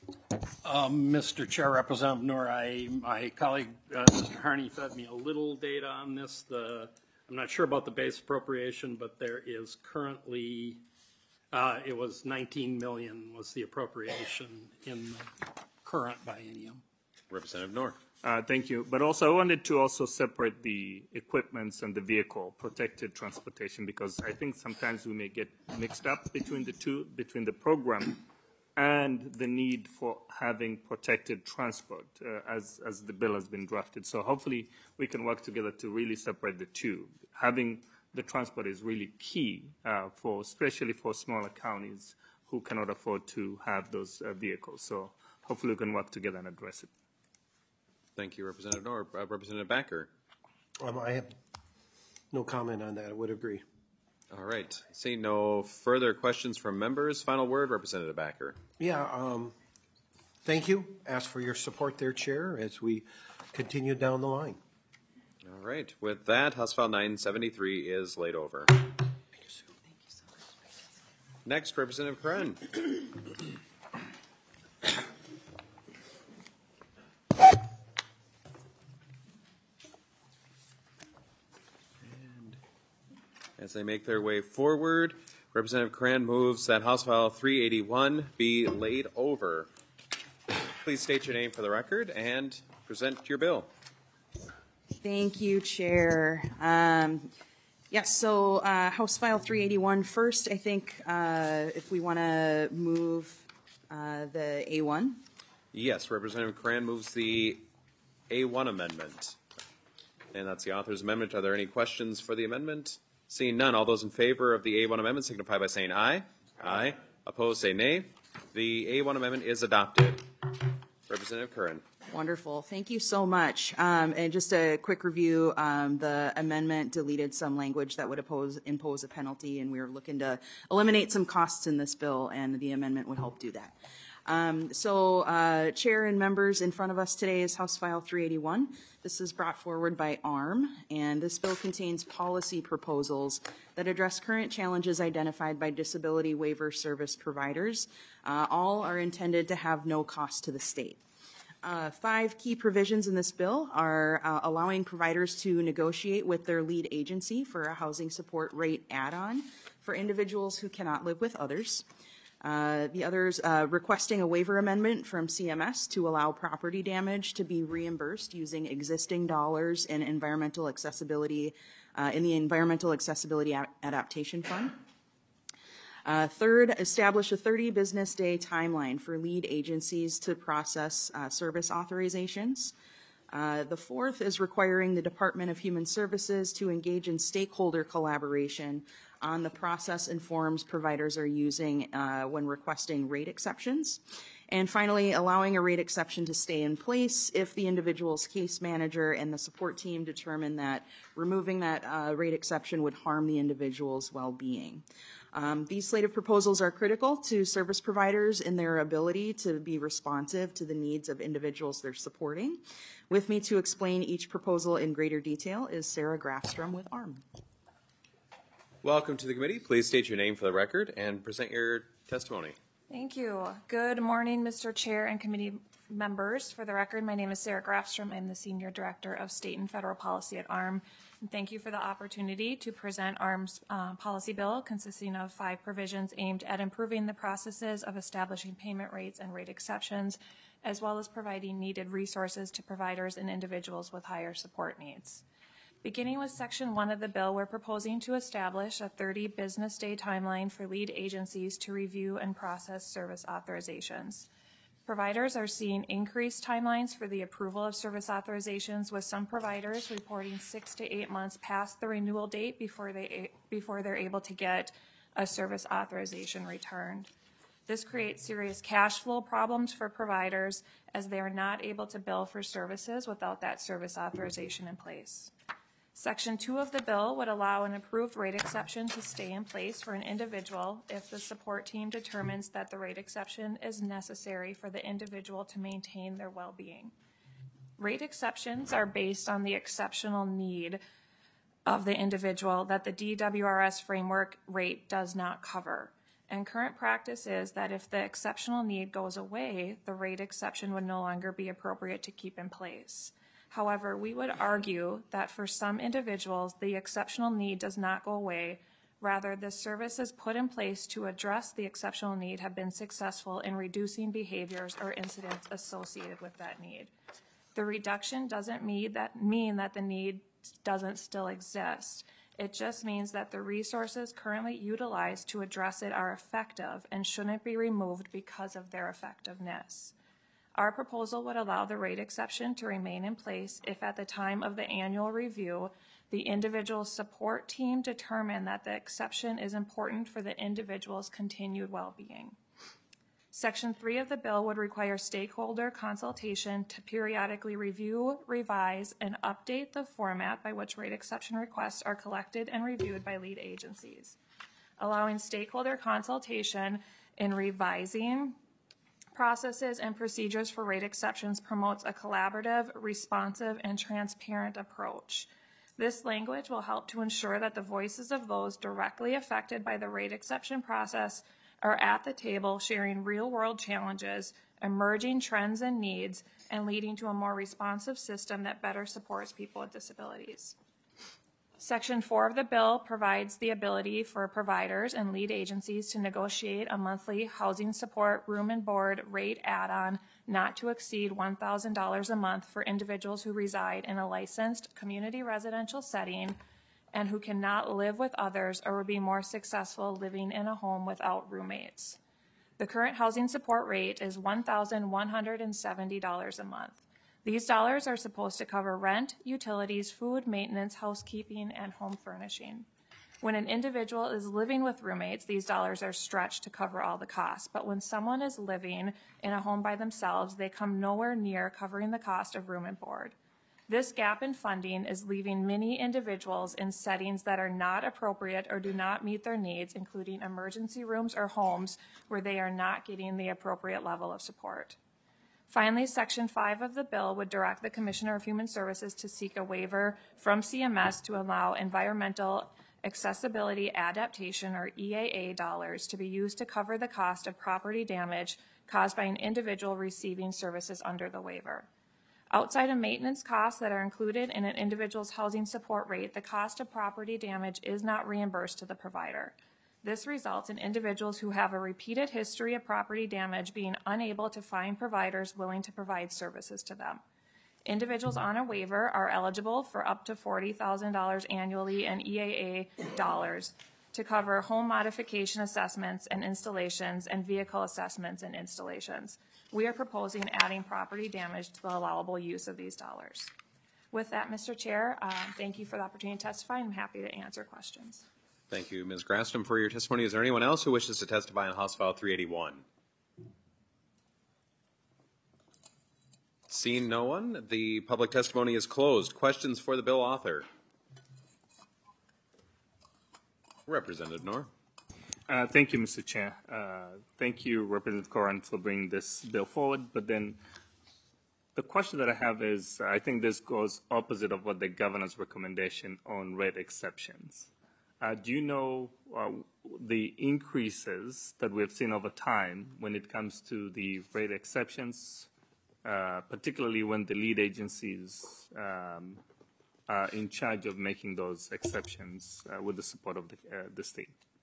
Um, Mister Chair, Representative Noor, I, my colleague, uh, Mister Harney, fed me a little data on this. The, I'm not sure about the base appropriation, but there is currently, uh, it was nineteen million was the appropriation in the current biennium. Representative Noor. Uh, thank you. But also, I wanted to also separate the equipments and the vehicle, protected transportation, because I think sometimes we may get mixed up between the two, between the program and the need for having protected transport uh, as, as the bill has been drafted. So hopefully we can work together to really separate the two. Having the transport is really key, uh, for, especially for smaller counties who cannot afford to have those uh, vehicles. So hopefully we can work together and address it. Thank you, Representative Noor. Uh, Representative Backer. Um, I have no comment on that. I would agree. All right. Seeing no further questions from members, final word, Representative Backer. Yeah, um, thank you. Ask for your support there, Chair, as we continue down the line. All right. With that, House File nine seventy-three is laid over. Next, Representative Coran. As they make their way forward, Representative Coran moves that House File three eighty-one be laid over. Please state your name for the record and present your bill. Thank you, Chair. Um, yes, so uh, House File three eighty-one first, I think uh, if we want to move uh, the A one. Yes, Representative Coran moves the A one amendment. And that's the author's amendment. Are there any questions for the amendment? Seeing none, all those in favor of the A one amendment signify by saying aye. Aye. Opposed, say nay. The A one amendment is adopted. Representative Curran. Wonderful. Thank you so much. Um, and just a quick review, um, the amendment deleted some language that would oppose, impose a penalty, and we were looking to eliminate some costs in this bill, and the amendment would help do that. Um, so, uh, Chair and members, in front of us today is House File three eighty-one. This is brought forward by A R M, and this bill contains policy proposals that address current challenges identified by disability waiver service providers. Uh, all are intended to have no cost to the state. Uh, five key provisions in this bill are uh, allowing providers to negotiate with their lead agency for a housing support rate add-on for individuals who cannot live with others. Uh, the others uh, requesting a waiver amendment from C M S to allow property damage to be reimbursed using existing dollars in environmental accessibility uh, in the Environmental Accessibility A- Adaptation Fund. Uh, third, establish a thirty business day timeline for lead agencies to process uh, service authorizations. Uh, the fourth is requiring the Department of Human Services to engage in stakeholder collaboration on the process and forms providers are using uh, when requesting rate exceptions. And finally, allowing a rate exception to stay in place if the individual's case manager and the support team determine that removing that uh, rate exception would harm the individual's well-being. Um, these slate of proposals are critical to service providers in their ability to be responsive to the needs of individuals they're supporting. With me to explain each proposal in greater detail is Sarah Grafstrom with A R M. Welcome to the committee. Please state your name for the record and present your testimony. Thank you. Good morning, Mister Chair and committee members. For the record, my name is Sarah Grafstrom. I'm the Senior Director of State and Federal Policy at A R M. And thank you for the opportunity to present A R M's uh, policy bill consisting of five provisions aimed at improving the processes of establishing payment rates and rate exceptions, as well as providing needed resources to providers and individuals with higher support needs. Beginning with Section one of the bill, we're proposing to establish a thirty business day timeline for lead agencies to review and process service authorizations. Providers are seeing increased timelines for the approval of service authorizations, with some providers reporting six to eight months past the renewal date before they before they're able to get a service authorization returned. This creates serious cash flow problems for providers, as they are not able to bill for services without that service authorization in place. Section two of the bill would allow an approved rate exception to stay in place for an individual if the support team determines that the rate exception is necessary for the individual to maintain their well-being. Rate exceptions are based on the exceptional need of the individual that the D W R S framework rate does not cover. And current practice is that if the exceptional need goes away, the rate exception would no longer be appropriate to keep in place. However, we would argue that for some individuals, the exceptional need does not go away. Rather, the services put in place to address the exceptional need have been successful in reducing behaviors or incidents associated with that need. The reduction doesn't mean that, mean that the need doesn't still exist. It just means that the resources currently utilized to address it are effective and shouldn't be removed because of their effectiveness. Our proposal would allow the rate exception to remain in place if at the time of the annual review, the individual support team determined that the exception is important for the individual's continued well-being. Section three of the bill would require stakeholder consultation to periodically review, revise, and update the format by which rate exception requests are collected and reviewed by lead agencies. Allowing stakeholder consultation in revising processes and procedures for rate exceptions promotes a collaborative, responsive, and transparent approach. This language will help to ensure that the voices of those directly affected by the rate exception process are at the table, sharing real-world challenges, emerging trends and needs, and leading to a more responsive system that better supports people with disabilities. Section four of the bill provides the ability for providers and lead agencies to negotiate a monthly housing support room and board rate add-on not to exceed one thousand dollars a month for individuals who reside in a licensed community residential setting and who cannot live with others or would be more successful living in a home without roommates. The current housing support rate is one thousand one hundred seventy dollars a month. These dollars are supposed to cover rent, utilities, food, maintenance, housekeeping, and home furnishing. When an individual is living with roommates, these dollars are stretched to cover all the costs. But when someone is living in a home by themselves, they come nowhere near covering the cost of room and board. This gap in funding is leaving many individuals in settings that are not appropriate or do not meet their needs, including emergency rooms or homes where they are not getting the appropriate level of support. Finally, Section five of the bill would direct the Commissioner of Human Services to seek a waiver from C M S to allow environmental accessibility adaptation, or E A A, dollars to be used to cover the cost of property damage caused by an individual receiving services under the waiver. Outside of maintenance costs that are included in an individual's housing support rate, the cost of property damage is not reimbursed to the provider. This results in individuals who have a repeated history of property damage being unable to find providers willing to provide services to them. Individuals on a waiver are eligible for up to forty thousand dollars annually in E A A dollars to cover home modification assessments and installations and vehicle assessments and installations. We are proposing adding property damage to the allowable use of these dollars. With that, Mister Chair, uh, thank you for the opportunity to testify. I'm happy to answer questions. Thank you, Miz Grafstrom, for your testimony. Is there anyone else who wishes to testify on House File three eighty-one? Seeing no one, the public testimony is closed. Questions for the bill author? Representative Knorr. Uh, thank you, Mister Chair. Uh, thank you, Representative Coran, for bringing this bill forward. But then the question that I have is, I think this goes opposite of what the governor's recommendation on rate exceptions. Uh, do you know uh, the increases that we've seen over time when it comes to the rate exceptions, uh, particularly when the lead agencies um, are in charge of making those exceptions uh, with the support of the, uh, the state?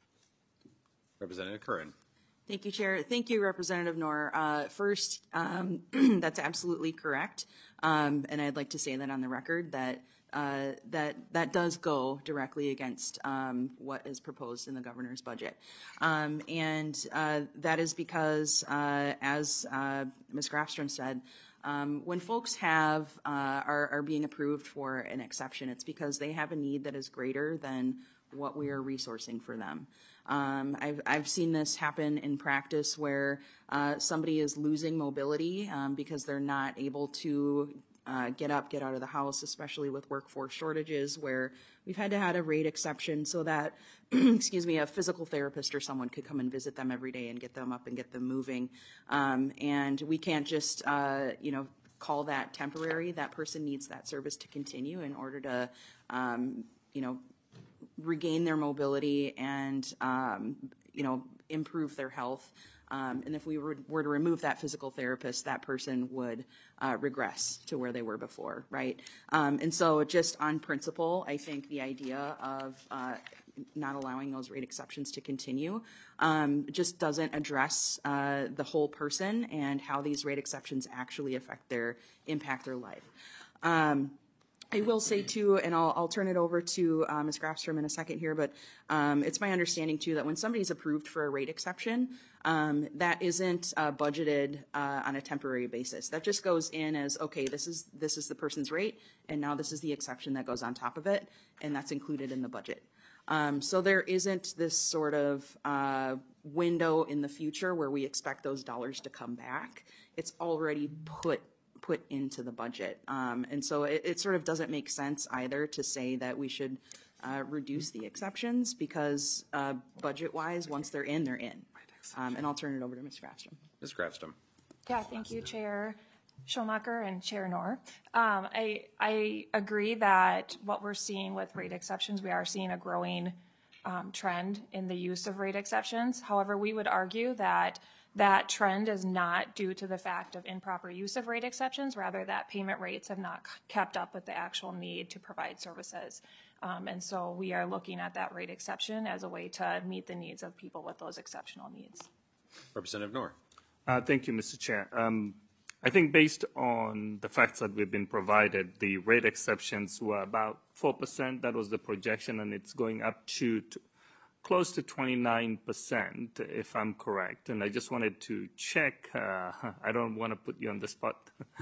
Representative Curran. Thank you, Chair. Thank you, Representative Knorr. Uh, first, um, that's absolutely correct, um, and I'd like to say that on the record that uh, that that does go directly against um, what is proposed in the governor's budget, um, and uh, that is because, uh, as uh, Miz Grafstrom said, um, when folks have uh, are, are being approved for an exception, it's because they have a need that is greater than what we are resourcing for them. Um, I've, I've seen this happen in practice where uh, somebody is losing mobility um, because they're not able to uh, get up, get out of the house, especially with workforce shortages, where we've had to add a rate exception so that, excuse me, a physical therapist or someone could come and visit them every day and get them up and get them moving. Um, and we can't just, uh, you know, call that temporary. That person needs that service to continue in order to, um, you know, regain their mobility and, um, you know, improve their health. Um, and if we were, were to remove that physical therapist, that person would uh, regress to where they were before, right? Um, and so just on principle, I think the idea of uh, not allowing those rate exceptions to continue um, just doesn't address uh, the whole person and how these rate exceptions actually affect their, impact their life. Um, I will say, too, and I'll, I'll turn it over to uh, Miz Grafstrom in a second here, but um, it's my understanding, too, that when somebody's approved for a rate exception, um, that isn't uh, budgeted uh, on a temporary basis. That just goes in as, okay, this is this is the person's rate, and now this is the exception that goes on top of it, and that's included in the budget. Um, so there isn't this sort of uh, window in the future where we expect those dollars to come back. It's already put put into the budget. Um, and so it, it sort of doesn't make sense either to say that we should uh, reduce the exceptions because uh, budget-wise, once they're in, they're in. Um, and I'll turn it over to Miz Grafstrom. Miz Grafstrom. Yeah, thank you, Chair Schomacker and Chair Knorr. Um, I, I agree that what we're seeing with rate exceptions, we are seeing a growing um, trend in the use of rate exceptions. However, we would argue that that trend is not due to the fact of improper use of rate exceptions, rather that payment rates have not kept up with the actual need to provide services. Um, and so we are looking at that rate exception as a way to meet the needs of people with those exceptional needs. Representative Knorr. Uh, thank you, Mister Chair. Um, I think based on the facts that we've been provided, the rate exceptions were about four percent. That was the projection, and it's going up to, to close to twenty-nine percent, if I'm correct. And I just wanted to check, uh, I don't want to put you on the spot,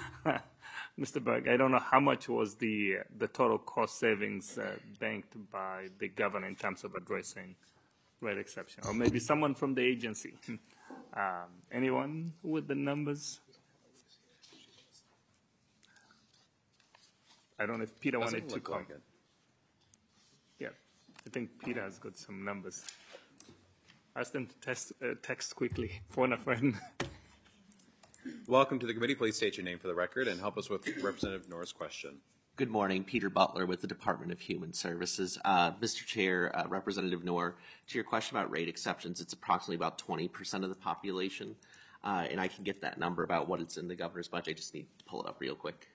Mister Berg, I don't know how much was the, the total cost savings uh, banked by the governor in terms of addressing rate exception, or maybe someone from the agency. um, anyone with the numbers? I don't know if Peter Doesn't wanted to look come. like it. Yeah, I think Peter has got some numbers. Ask them to test, uh, text quickly, phone a friend. Welcome to the committee. Please state your name for the record and help us with Representative Knorr's question. Good morning, Peter Butler with the Department of Human Services. Uh, Mister Chair, uh, Representative Knorr, to your question about rate exceptions, it's approximately about twenty percent of the population, uh, and I can get that number about what it's in the governor's budget. I just need to pull it up real quick.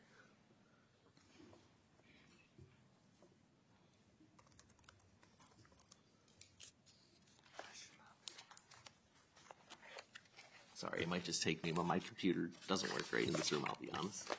Sorry, it might just take me, but my computer doesn't work great in this room, I'll be honest.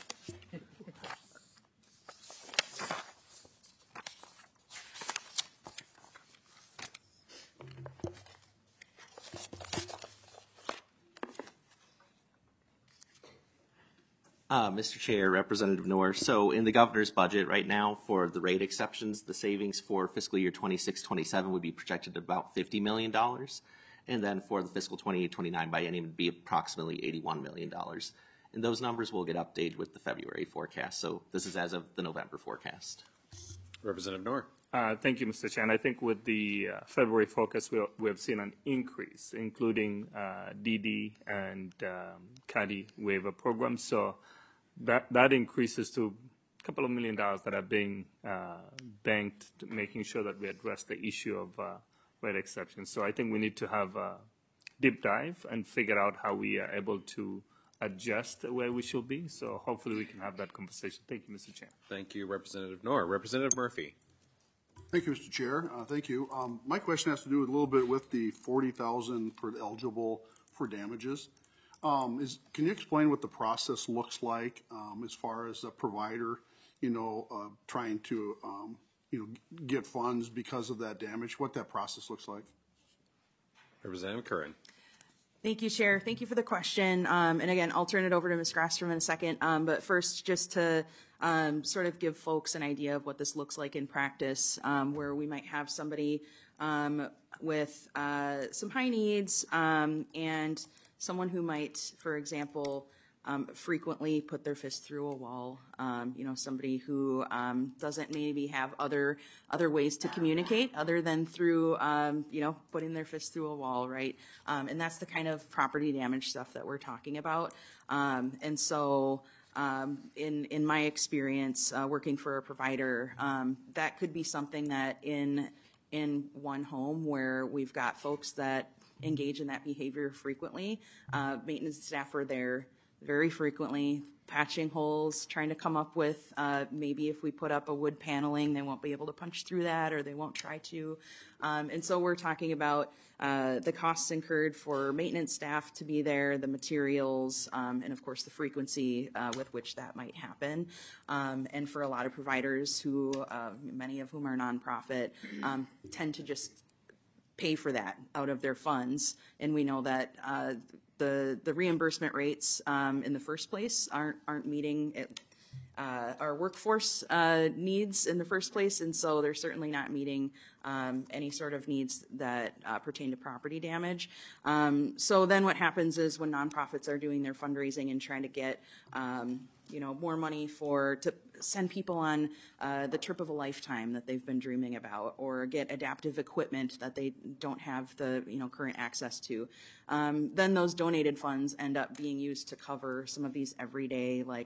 Uh, Mister Chair, Representative Knorr, so in the governor's budget right now for the rate exceptions, the savings for fiscal year twenty-six twenty-seven would be projected at about fifty million dollars. And then for the fiscal twenty-eight twenty-nine biennium would be approximately eighty-one million dollars. And those numbers will get updated with the February forecast. So this is as of the November forecast. Representative Knorr. Uh, thank you, Mister Chair. And I think with the uh, February focus, we, we have seen an increase, including uh, D D and um, C A D I waiver programs. So that, that increases to a couple of million dollars that are being uh, banked, to making sure that we address the issue of uh, rate exceptions. So I think we need to have a deep dive and figure out how we are able to adjust where we should be. So hopefully we can have that conversation. Thank you, Mister Chair. Thank you, Representative Knorr. Representative Murphy. Thank you, Mister Chair. Uh, thank you. Um, my question has to do with a little bit with the forty thousand per eligible for damages. Um, is, can you explain what the process looks like um, as far as a provider, you know, uh, trying to, um, you know, get funds because of that damage, what that process looks like? Representative Curran. Thank you, Chair. Thank you for the question. Um, and again, I'll turn it over to Miz Grafstrom in a second. Um, but first, just to um, sort of give folks an idea of what this looks like in practice, um, where we might have somebody um, with uh, some high needs um, and someone who might, for example, Um, frequently put their fist through a wall. Um, you know, somebody who um, doesn't maybe have other other ways to communicate other than through, um, you know, putting their fist through a wall, right? Um, and that's the kind of property damage stuff that we're talking about. Um, and so, um, in in my experience uh, working for a provider, um, that could be something that in in one home where we've got folks that engage in that behavior frequently, uh, maintenance staff are there very frequently, patching holes, trying to come up with uh, maybe if we put up a wood paneling, they won't be able to punch through that, or they won't try to. Um, and so we're talking about uh, the costs incurred for maintenance staff to be there, the materials, um, and of course the frequency uh, with which that might happen. Um, and for a lot of providers who, uh, many of whom are nonprofit, um, tend to just pay for that out of their funds. And we know that uh, the the reimbursement rates um, in the first place aren't aren't meeting it, uh, our workforce uh, needs in the first place, and so they're certainly not meeting um, any sort of needs that uh, pertain to property damage. Um, so then what happens is when nonprofits are doing their fundraising and trying to get um, you know more money for to send people on uh, the trip of a lifetime that they've been dreaming about, or get adaptive equipment that they don't have the you know current access to, um, then those donated funds end up being used to cover some of these everyday, like,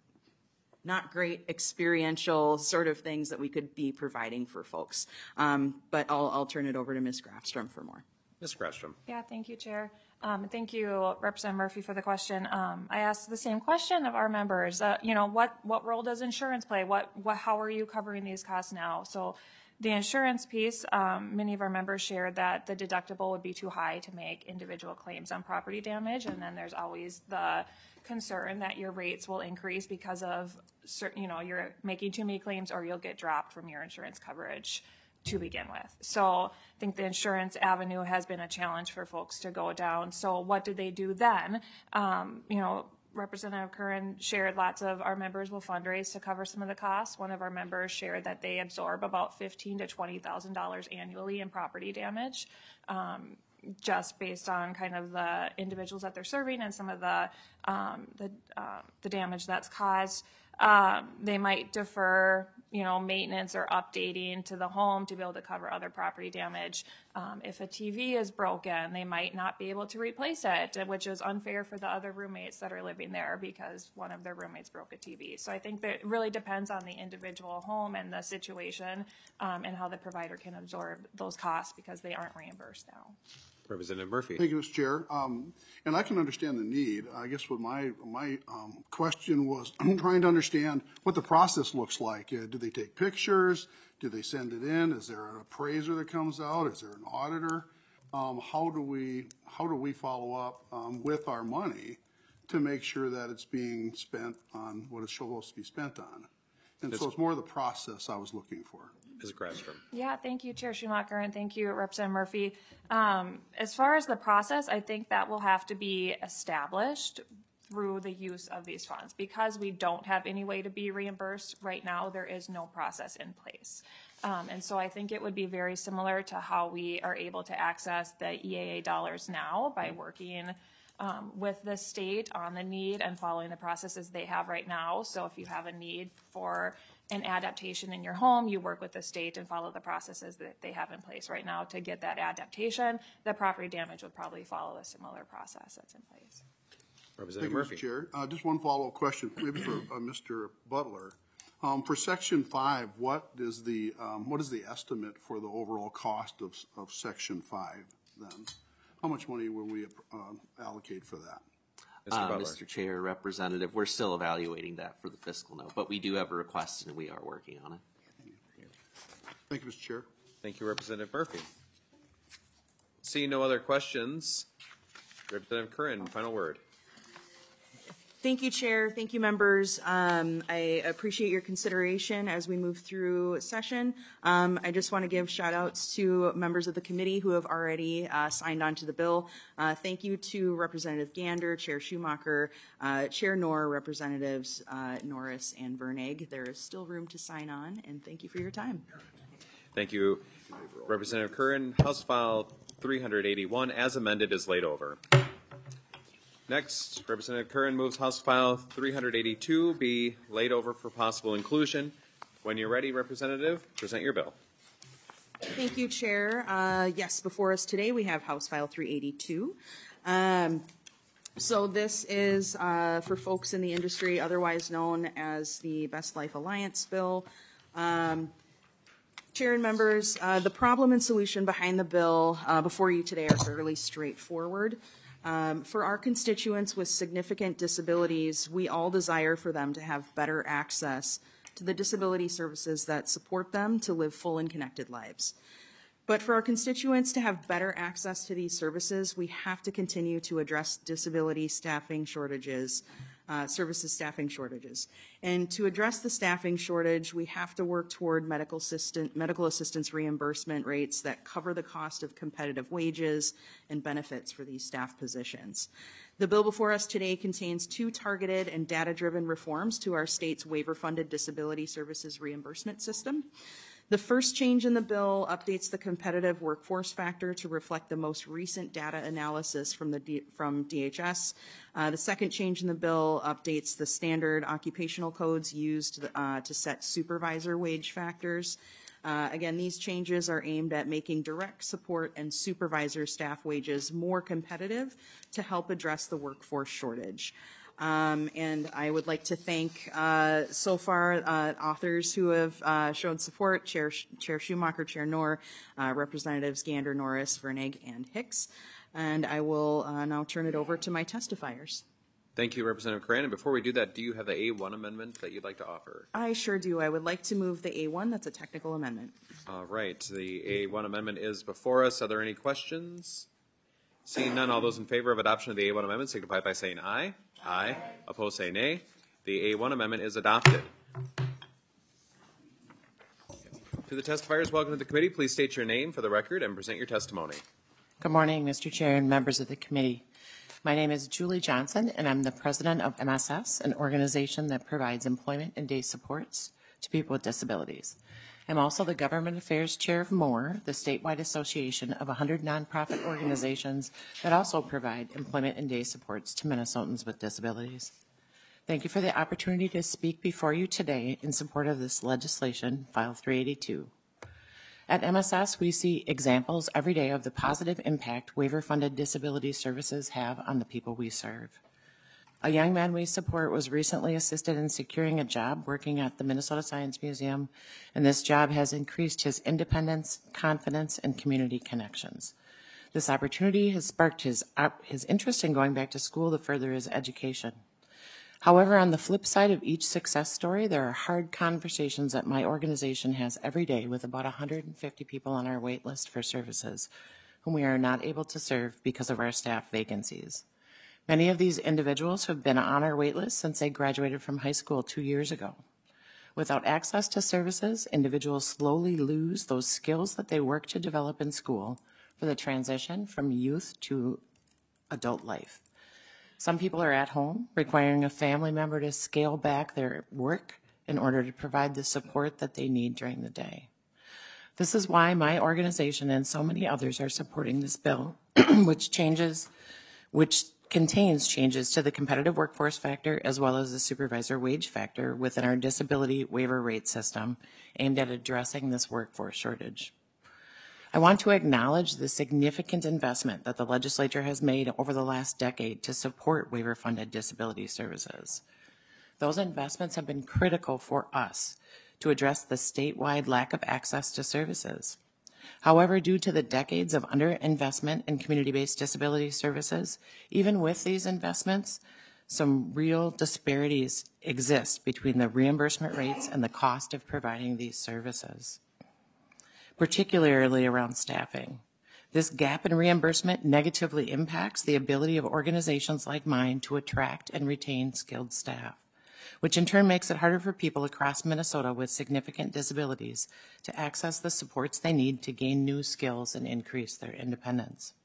not great experiential sort of things that we could be providing for folks. Um, but I'll, I'll turn it over to Miz Grafstrom for more. Miz Grafstrom. Yeah, thank you, Chair. Um, thank you, Representative Murphy, for the question. Um, I asked the same question of our members. Uh, you know, what what role does insurance play? What what how are you covering these costs now? So, the insurance piece, um, many of our members shared that the deductible would be too high to make individual claims on property damage, and then there's always the concern that your rates will increase because of certain, you know, you're making too many claims, or you'll get dropped from your insurance coverage to begin with. So I think the insurance avenue has been a challenge for folks to go down. So what do they do then? Um, you know, Representative Curran shared lots of our members will fundraise to cover some of the costs. One of our members shared that they absorb about fifteen to twenty thousand dollars annually in property damage, um, just based on kind of the individuals that they're serving and some of the um, the uh, the damage that's caused. Um, they might defer, you know, maintenance or updating to the home to be able to cover other property damage. Um, if a T V is broken, they might not be able to replace it, which is unfair for the other roommates that are living there because one of their roommates broke a T V. So I think that it really depends on the individual home and the situation, um, and how the provider can absorb those costs because they aren't reimbursed now. Representative Murphy. Thank you, Mister Chair. Um, and I can understand the need. I guess what my my um, question was, I'm trying to understand what the process looks like. Uh, do they take pictures? Do they send it in? Is there an appraiser that comes out? Is there an auditor? Um, how do we how do we follow up um, with our money to make sure that it's being spent on what it's supposed to be spent on? And That's, so it's more the process I was looking for. Miz Grafstrom. Yeah, thank you, Chair Schumacher, and thank you, Representative Murphy. Um, as far as the process, I think that will have to be established through the use of these funds. Because we don't have any way to be reimbursed right now, there is no process in place. Um, and so I think it would be very similar to how we are able to access the E A A dollars now by working um, with the state on the need and following the processes they have right now. So if you have a need for an adaptation in your home, you work with the state and follow the processes that they have in place right now to get that adaptation. The property damage would probably follow a similar process that's in place. Representative Thank you, Murphy. Mister Chair. Uh, just one follow-up question, maybe for uh, Mister Butler. Um, for Section Five, what is the um, what is the estimate for the overall cost of of Section Five? Then, how much money will we uh, allocate for that? Mister Uh, Butler. Mister Chair, Representative, we're still evaluating that for the fiscal note, but we do have a request and we are working on it. Thank you, Mister Chair. Thank you, Representative Murphy. Seeing no other questions, Representative Curran, final word. Thank you, Chair. Thank you, members. Um, I appreciate your consideration as we move through session. Um, I just want to give shout outs to members of the committee who have already uh, signed on to the bill. Uh, thank you to Representative Gander, Chair Schumacher, uh, Chair Knorr, Representatives uh, Norris and Vernig. There is still room to sign on, and thank you for your time. Thank you, Representative Curran. House File three eighty-one, as amended, is laid over. Next, Representative Curran moves House File three eighty-two be laid over for possible inclusion. When you're ready, Representative, present your bill. Thank you, Chair. Uh, yes, before us today we have House File three eighty-two. Um, so this is uh, for folks in the industry, otherwise known as the Best Life Alliance bill. Um, Chair and members, uh, the problem and solution behind the bill uh, before you today are fairly straightforward. Um, for our constituents with significant disabilities, we all desire for them to have better access to the disability services that support them to live full and connected lives. But for our constituents to have better access to these services, we have to continue to address disability staffing shortages, uh, services staffing shortages. And to address the staffing shortage, we have to work toward medical assistant, medical assistance reimbursement rates that cover the cost of competitive wages and benefits for these staff positions. The bill before us today contains two targeted and data-driven reforms to our state's waiver-funded disability services reimbursement system. The first change in the bill updates the competitive workforce factor to reflect the most recent data analysis from the D, from D H S. Uh, the second change in the bill updates the standard occupational codes used uh, to set supervisor wage factors. Uh, again, these changes are aimed at making direct support and supervisor staff wages more competitive to help address the workforce shortage. Um, and I would like to thank uh, so far uh, authors who have uh, shown support, Chair, Chair Schumacher, Chair Knorr, uh, Representatives Gander, Norris, Vernig, and Hicks. And I will uh, now turn it over to my testifiers. Thank you, Representative Curran. And before we do that, do you have the A one amendment that you'd like to offer? I sure do. I would like to move the A one. That's a technical amendment. All right. The A one amendment is before us. Are there any questions? Seeing none, all those in favor of adoption of the A one amendment signify by saying aye. Aye. Opposed, say nay. The A one amendment is adopted. To the testifiers, welcome to the committee. Please state your name for the record and present your testimony. Good morning, Mister Chair and members of the committee. My name is Julie Johnson, and I'm the president of M S S, an organization that provides employment and day supports to people with disabilities. I'm also the Government Affairs Chair of MORE, the statewide association of one hundred nonprofit organizations that also provide employment and day supports to Minnesotans with disabilities. Thank you for the opportunity to speak before you today in support of this legislation, File three eighty-two. At M S S, we see examples every day of the positive impact waiver-funded disability services have on the people we serve. A young man we support was recently assisted in securing a job working at the Minnesota Science Museum, and this job has increased his independence, confidence, and community connections. This opportunity has sparked his, his interest in going back to school to further his education. However, on the flip side of each success story, there are hard conversations that my organization has every day with about one hundred fifty people on our wait list for services whom we are not able to serve because of our staff vacancies. Many of these individuals have been on our wait list since they graduated from high school two years ago. Without access to services, individuals slowly lose those skills that they work to develop in school for the transition from youth to adult life. Some people are at home, requiring a family member to scale back their work in order to provide the support that they need during the day. This is why my organization and so many others are supporting this bill, which changes, which contains changes to the competitive workforce factor as well as the supervisor wage factor within our disability waiver rate system aimed at addressing this workforce shortage. I want to acknowledge the significant investment that the legislature has made over the last decade to support waiver-funded disability services. Those investments have been critical for us to address the statewide lack of access to services. However, due to the decades of underinvestment in community-based disability services, even with these investments, some real disparities exist between the reimbursement rates and the cost of providing these services, particularly around staffing. This gap in reimbursement negatively impacts the ability of organizations like mine to attract and retain skilled staff, which in turn makes it harder for people across Minnesota with significant disabilities to access the supports they need to gain new skills and increase their independence.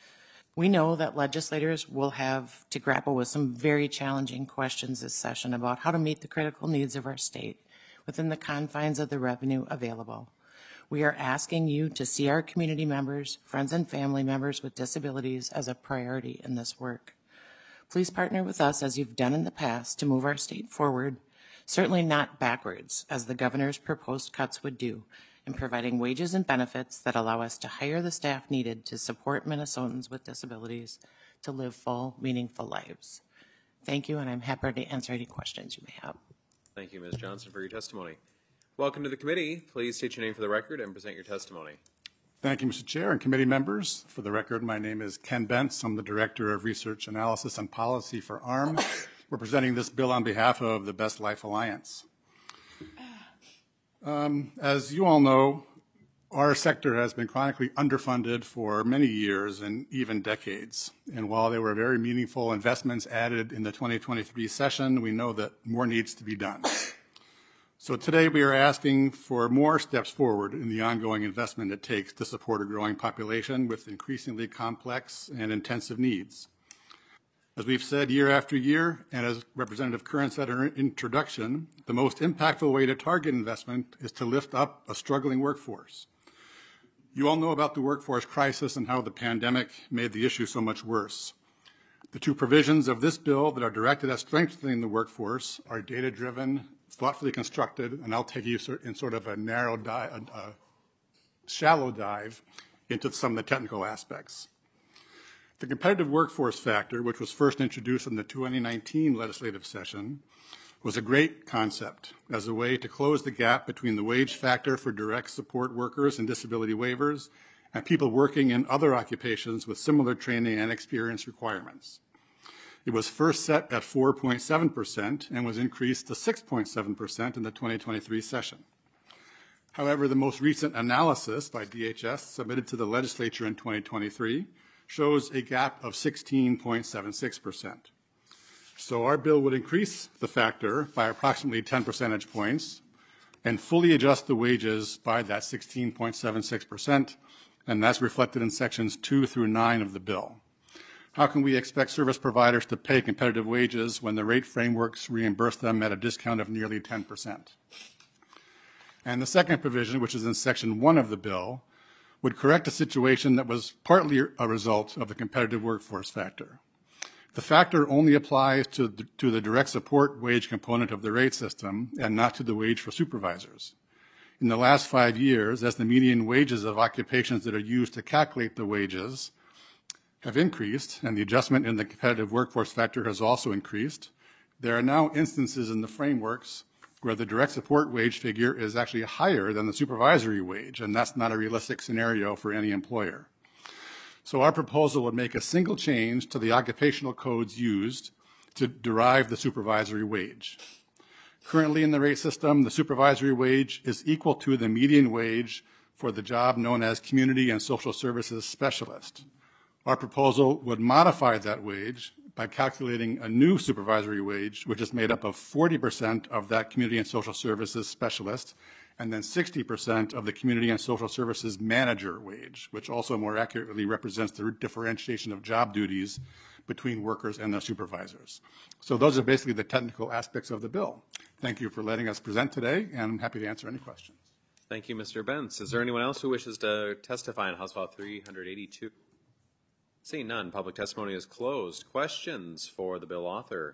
We know that legislators will have to grapple with some very challenging questions this session about how to meet the critical needs of our state within the confines of the revenue available. We are asking you to see our community members, friends and family members with disabilities as a priority in this work. Please partner with us as you've done in the past to move our state forward, certainly not backwards, as the governor's proposed cuts would do, in providing wages and benefits that allow us to hire the staff needed to support Minnesotans with disabilities to live full, meaningful lives. Thank you, and I'm happy to answer any questions you may have. Thank you, Miz Johnson, for your testimony. Welcome to the committee. Please state your name for the record and present your testimony. Thank you, Mister Chair and committee members. For the record, my name is Ken Bentz. I'm the Director of Research Analysis and Policy for A R M. We're presenting this bill on behalf of the Best Life Alliance. Um, as you all know, our sector has been chronically underfunded for many years and even decades. And while there were very meaningful investments added in the twenty twenty-three session, we know that more needs to be done. So today we are asking for more steps forward in the ongoing investment it takes to support a growing population with increasingly complex and intensive needs. As we've said year after year, and as Representative Curran said in her introduction, the most impactful way to target investment is to lift up a struggling workforce. You all know about the workforce crisis and how the pandemic made the issue so much worse. The two provisions of this bill that are directed at strengthening the workforce are data-driven, thoughtfully constructed, and I'll take you in sort of a narrow dive, a, a shallow dive into some of the technical aspects. The competitive workforce factor, which was first introduced in the twenty nineteen legislative session, was a great concept as a way to close the gap between the wage factor for direct support workers and disability waivers and people working in other occupations with similar training and experience requirements. It was first set at four point seven percent and was increased to six point seven percent in the twenty twenty-three session. However, the most recent analysis by D H S submitted to the legislature in twenty twenty-three shows a gap of sixteen point seven six percent. So our bill would increase the factor by approximately ten percentage points and fully adjust the wages by that sixteen point seven six percent, and that's reflected in sections two through nine of the bill. How can we expect service providers to pay competitive wages when the rate frameworks reimburse them at a discount of nearly ten percent? And the second provision, which is in section one of the bill, would correct a situation that was partly a result of the competitive workforce factor. The factor only applies to the, to the direct support wage component of the rate system and not to the wage for supervisors. In the last five years, as the median wages of occupations that are used to calculate the wages have increased, and the adjustment in the competitive workforce factor has also increased, there are now instances in the frameworks where the direct support wage figure is actually higher than the supervisory wage, and that's not a realistic scenario for any employer. So our proposal would make a single change to the occupational codes used to derive the supervisory wage. Currently in the rate system, the supervisory wage is equal to the median wage for the job known as community and social services specialist. Our proposal would modify that wage by calculating a new supervisory wage, which is made up of forty percent of that community and social services specialist, and then sixty percent of the community and social services manager wage, which also more accurately represents the differentiation of job duties between workers and their supervisors. So those are basically the technical aspects of the bill. Thank you for letting us present today, and I'm happy to answer any questions. Thank you, Mister Benz. Is there anyone else who wishes to testify on House File three eighty-two? Seeing none, public testimony is closed. Questions for the bill author?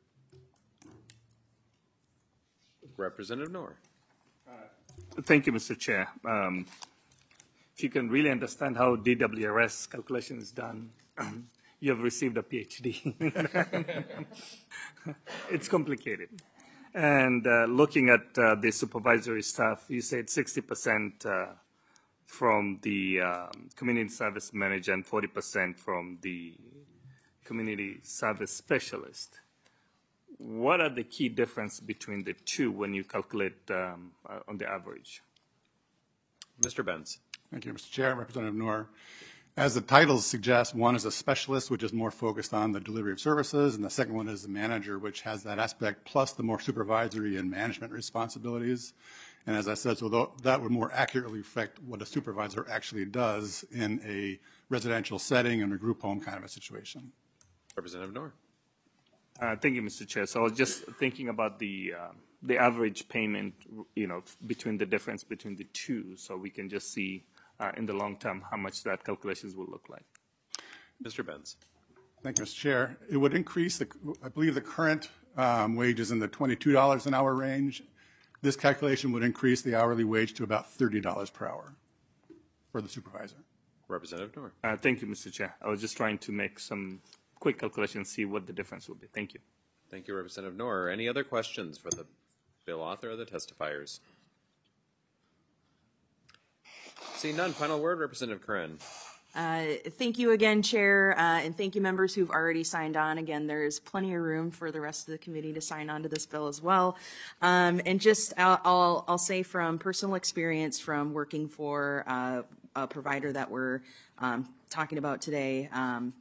Representative Knorr. Thank you, Mister Chair. Um, if you can really understand how D W R S calculation is done, you have received a PhD. It's complicated. And uh, looking at uh, the supervisory staff, you said sixty percent uh, from the um, community service manager and forty percent from the community service specialist. What are the key difference between the two when you calculate um, uh, on the average? Mister Benz. Thank you, Mister Chair. Representative Knorr. As the titles suggest, one is a specialist, which is more focused on the delivery of services, and the second one is the manager, which has that aspect, plus the more supervisory and management responsibilities. And as I said, so that would more accurately reflect what a supervisor actually does in a residential setting and a group home kind of a situation. Representative Knorr. Uh, thank you, Mister Chair. So I was just thinking about the uh, the average payment, you know, between the difference between the two, so we can just see uh, in the long term how much that calculations will look like. Mister Benz. Thank you, Mister Chair. It would increase, the, I believe, the current um, wage is in the twenty-two dollars an hour range. This calculation would increase the hourly wage to about thirty dollars per hour for the supervisor. Representative Knorr. Uh, thank you, Mister Chair. I was just trying to make some quick calculations, see what the difference will be. Thank you. Thank you, Representative Knorr. Any other questions for the bill author or the testifiers? Seeing none, final word, Representative Curran. Uh, thank you again, Chair, uh, and thank you members who've already signed on. Again, there is plenty of room for the rest of the committee to sign on to this bill as well. Um, and just, I'll, I'll, I'll say from personal experience from working for uh, a provider that we're um, talking about today um,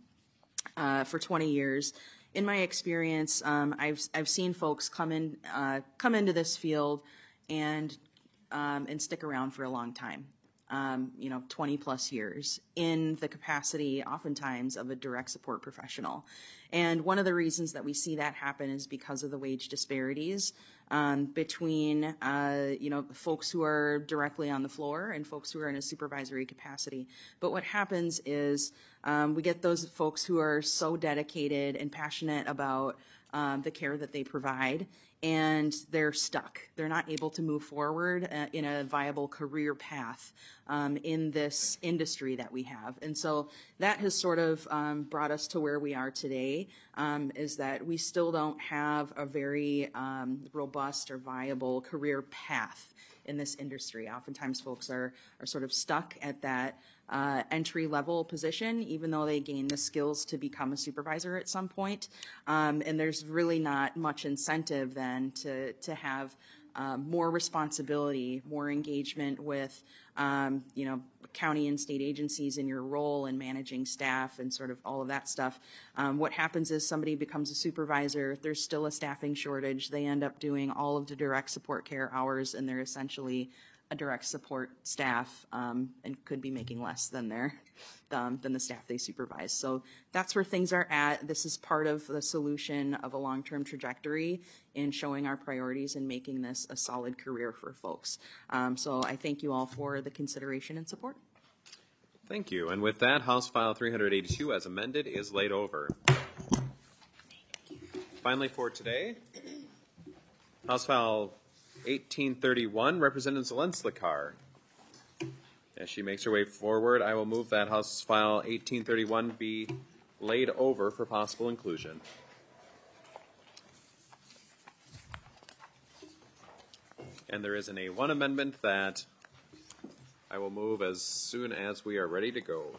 uh, for twenty years, in my experience, um, I've, I've seen folks come in, uh, come into this field and, um, and stick around for a long time. Um, you know, twenty plus years in the capacity oftentimes of a direct support professional. And one of the reasons that we see that happen is because of the wage disparities um, between, uh, you know, folks who are directly on the floor and folks who are in a supervisory capacity. But what happens is um, we get those folks who are so dedicated and passionate about um, the care that they provide, and they're stuck. They're not able to move forward uh, in a viable career path um, in this industry that we have. And so that has sort of um, brought us to where we are today, um, is that we still don't have a very um, robust or viable career path in this industry. Oftentimes folks are, are sort of stuck at that uh, entry-level position, even though they gain the skills to become a supervisor at some point. Um, and there's really not much incentive then to, to have um, more responsibility, more engagement with, um, you know, county and state agencies in your role in managing staff and sort of all of that stuff. Um, what happens is somebody becomes a supervisor, there's still a staffing shortage, they end up doing all of the direct support care hours, and they're essentially a direct support staff um, and could be making less than their um, than the staff they supervise. So that's where things are at. This is part of the solution of a long-term trajectory in showing our priorities and making this a solid career for folks. Um, so I thank you all for the consideration and support. Thank you. And with that, House File three eighty-two as amended is laid over. Finally for today, House File eighteen thirty-one, Representative Zelenslikar. As she makes her way forward, I will move that House File eighteen thirty-one be laid over for possible inclusion. And there is an A one amendment that I will move as soon as we are ready to go.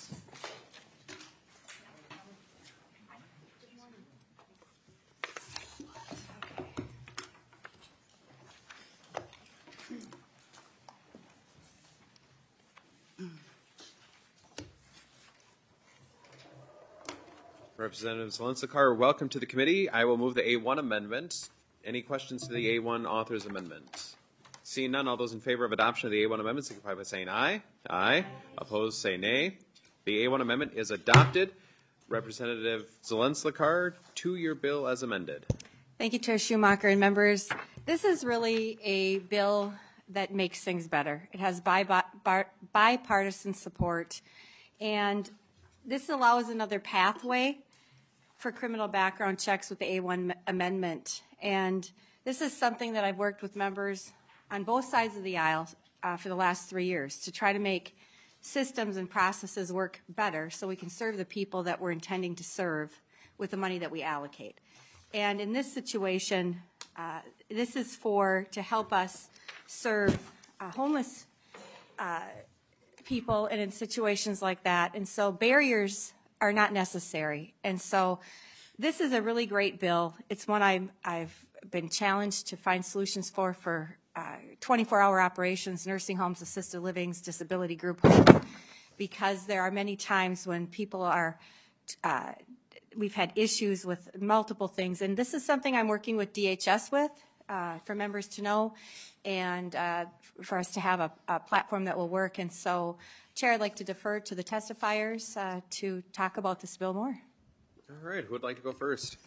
Representative Zelenslikar, welcome to the committee. I will move the A one amendment. Any questions to the A one author's amendment? Seeing none, all those in favor of adoption of the A one amendment signify by saying aye. Aye. Opposed, say nay. The A one amendment is adopted. Representative Zelenslikar, two-year bill as amended. Thank you, Chair Schumacher and members. This is really a bill that makes things better. It has bi- bi- bipartisan support, and this allows another pathway for criminal background checks with the A one amendment. And this is something that I've worked with members on both sides of the aisle uh, for the last three years to try to make systems and processes work better so we can serve the people that we're intending to serve with the money that we allocate. And in this situation, uh, this is for to help us serve uh, homeless uh, people and in situations like that. And so barriers are not necessary. And so this is a really great bill. It's one I'm, I've been challenged to find solutions for for uh, twenty-four hour operations, nursing homes, assisted livings, disability group homes, because there are many times when people are, uh, we've had issues with multiple things. And this is something I'm working with D H S with uh, for members to know and uh, for us to have a, a platform that will work. And so, Chair, I'd like to defer to the testifiers uh, to talk about this bill more. All right, who would like to go first?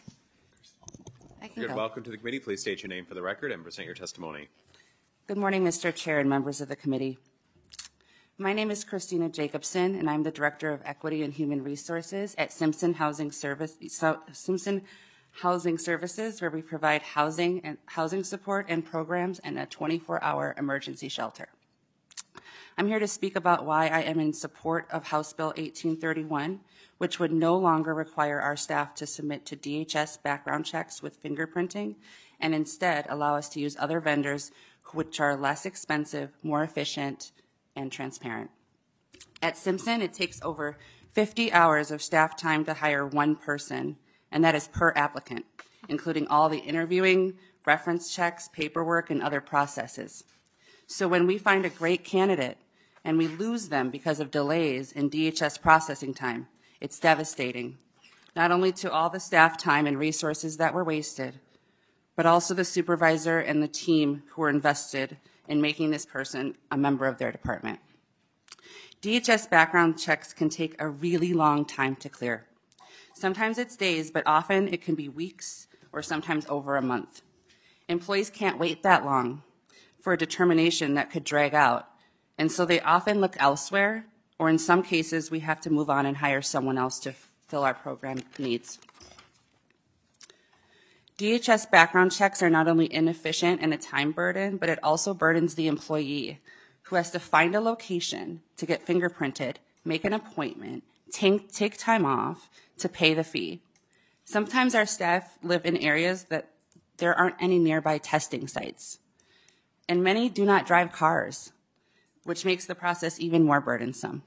I can Good. go. Welcome to the committee. Please state your name for the record and present your testimony. Good morning, Mister Chair and members of the committee. My name is Christina Jacobson, and I'm the Director of Equity and Human Resources at Simpson Housing Service, so, Simpson Housing Services, where we provide housing and housing support and programs and a twenty-four hour emergency shelter. I'm here to speak about why I am in support of House Bill eighteen thirty-one, which would no longer require our staff to submit to D H S background checks with fingerprinting and instead allow us to use other vendors which are less expensive, more efficient, and transparent. At Simpson, it takes over fifty hours of staff time to hire one person, and that is per applicant, including all the interviewing, reference checks, paperwork, and other processes. So when we find a great candidate and we lose them because of delays in D H S processing time, it's devastating, not only to all the staff time and resources that were wasted, but also the supervisor and the team who were invested in making this person a member of their department. D H S background checks can take a really long time to clear. Sometimes it's days, but often it can be weeks or sometimes over a month. Employees can't wait that long for a determination that could drag out, and so they often look elsewhere, or in some cases, we have to move on and hire someone else to fill our program needs. D H S background checks are not only inefficient and a time burden, but it also burdens the employee who has to find a location to get fingerprinted, make an appointment, take, take time off to pay the fee. Sometimes our staff live in areas that there aren't any nearby testing sites. And many do not drive cars, which makes the process even more burdensome.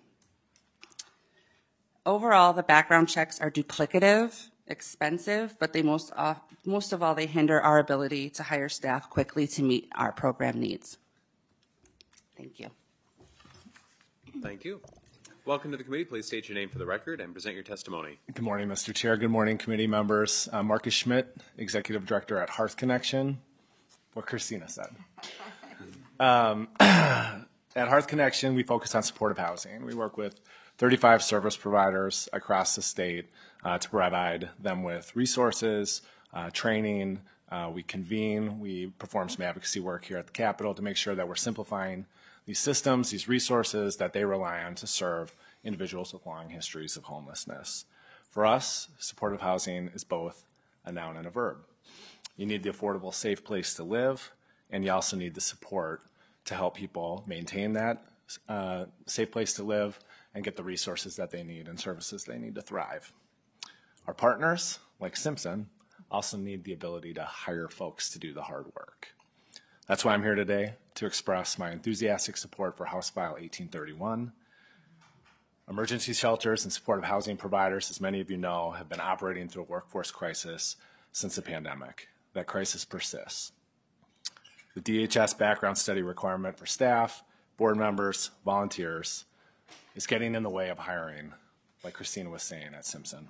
Overall, the background checks are duplicative, expensive, but they most, uh, most of all, they hinder our ability to hire staff quickly to meet our program needs. Thank you. Thank you. Welcome to the committee. Please state your name for the record and present your testimony. Good morning, Mister Chair. Good morning, committee members. I'm Marcus Schmidt, Executive Director at Hearth Connection. What Christina said. Um, at Hearth Connection, we focus on supportive housing. We work with thirty-five service providers across the state uh, to provide them with resources, uh, training. Uh, we convene. We perform some advocacy work here at the Capitol to make sure that we're simplifying these systems, these resources that they rely on to serve individuals with long histories of homelessness. For us, supportive housing is both a noun and a verb. You need the affordable, safe place to live, and you also need the support to help people maintain that uh, safe place to live and get the resources that they need and services they need to thrive. Our partners, like Simpson, also need the ability to hire folks to do the hard work. That's why I'm here today, to express my enthusiastic support for House File eighteen thirty-one. Emergency shelters and supportive housing providers, as many of you know, have been operating through a workforce crisis since the pandemic. That crisis persists. The D H S background study requirement for staff, board members, volunteers is getting in the way of hiring, like Christina was saying at Simpson.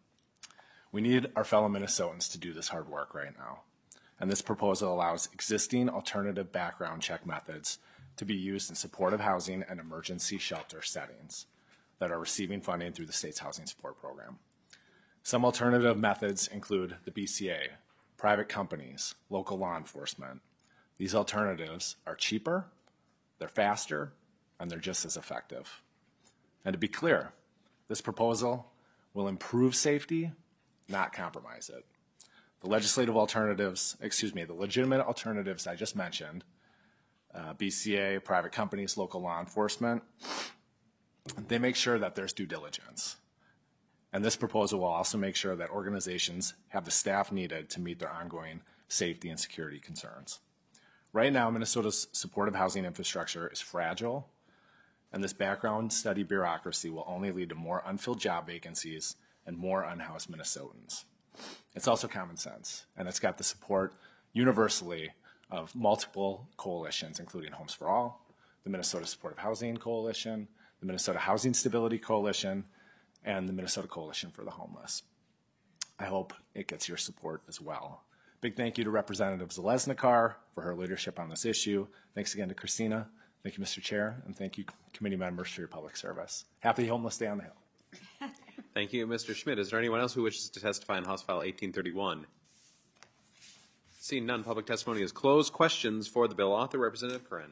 We need our fellow Minnesotans to do this hard work right now. And this proposal allows existing alternative background check methods to be used in supportive housing and emergency shelter settings that are receiving funding through the state's housing support program. Some alternative methods include the B C A, private companies, local law enforcement. These alternatives are cheaper, they're faster, and they're just as effective. And to be clear, this proposal will improve safety, not compromise it. The legislative alternatives, excuse me, the legitimate alternatives I just mentioned, uh, B C A, private companies, local law enforcement, they make sure that there's due diligence. And this proposal will also make sure that organizations have the staff needed to meet their ongoing safety and security concerns. Right now, Minnesota's supportive housing infrastructure is fragile, and this background study bureaucracy will only lead to more unfilled job vacancies and more unhoused Minnesotans. It's also common sense, and it's got the support universally of multiple coalitions, including Homes for All, the Minnesota Supportive Housing Coalition, the Minnesota Housing Stability Coalition, and the Minnesota Coalition for the Homeless. I hope it gets your support as well. Big thank you to Representative Zalesnikar for her leadership on this issue. Thanks again to Christina. Thank you, Mister Chair, and thank you, committee members, for your public service. Happy Homeless Day on the Hill. Thank you, Mister Schmidt. Is there anyone else who wishes to testify on House File eighteen thirty-one? Seeing none, public testimony is closed. Questions for the bill author, Representative Curran.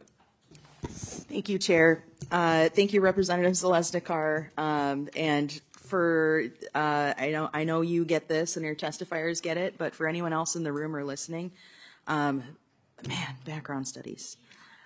Thank you, Chair. Uh, thank you, Representative Zalesnikar. Um, and for, uh, I know, I know you get this and your testifiers get it, but for anyone else in the room or listening, um, man, background studies.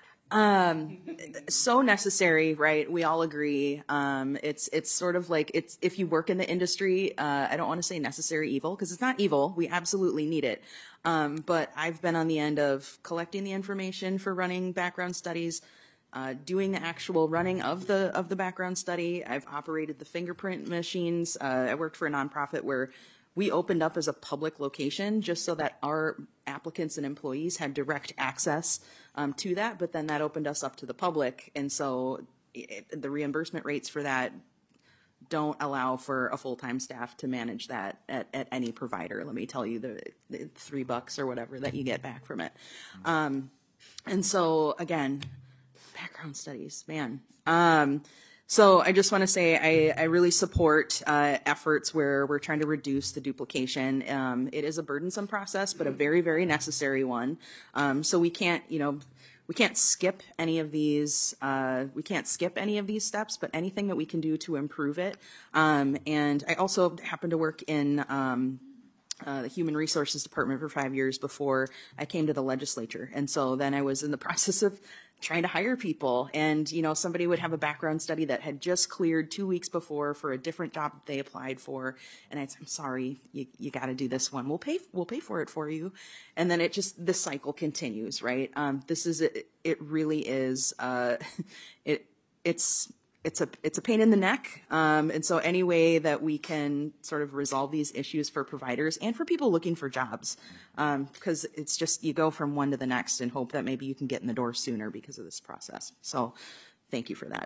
Um, so necessary, right? We all agree. Um, it's, it's sort of like, it's, if you work in the industry, uh, I don't want to say necessary evil, because it's not evil. We absolutely need it. Um, but I've been on the end of collecting the information for running background studies, uh, doing the actual running of the, of the background study. I've operated the fingerprint machines. Uh, I worked for a nonprofit where we opened up as a public location just so that our applicants and employees had direct access um, to that, but then that opened us up to the public. And so it, the reimbursement rates for that don't allow for a full-time staff to manage that at, at any provider. Let me tell you, the, the three bucks or whatever that you get back from it. Um, and so, again, background studies, man. Um, So I just want to say I, I really support uh, efforts where we're trying to reduce the duplication. Um, it is a burdensome process, but a very, very necessary one. Um, so we can't, you know, we can't skip any of these. Uh, we can't skip any of these steps, but anything that we can do to improve it. Um, and I also happen to work in um, Uh, the Human Resources Department for five years before I came to the legislature. And so then I was in the process of trying to hire people. And, you know, somebody would have a background study that had just cleared two weeks before for a different job that they applied for. And I'd say, I'm sorry, you, you got to do this one. We'll pay, we'll pay for it for you. And then it just, the cycle continues, right? Um, this is, it, it really is, uh, it, it's, It's a it's a pain in the neck, um, and so any way that we can sort of resolve these issues for providers and for people looking for jobs, um, because it's just you go from one to the next and hope that maybe you can get in the door sooner because of this process. So, thank you for that.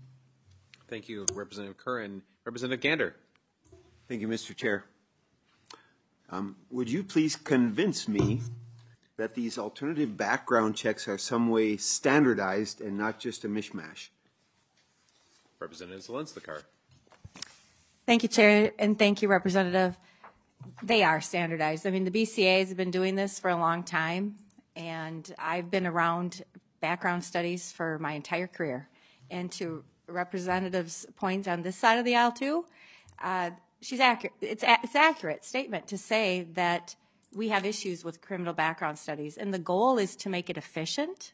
Thank you, Representative Curran. Representative Gander. Thank you, Mister Chair. Um, would you please convince me that these alternative background checks are some way standardized and not just a mishmash? Representative Zalesnikar. Thank you, Chair, and thank you, Representative. They are standardized. I mean, the B C As have been doing this for a long time, and I've been around background studies for my entire career. And to Representative's point on this side of the aisle, too, uh, she's accurate. It's a, it's accurate statement to say that we have issues with criminal background studies, and the goal is to make it efficient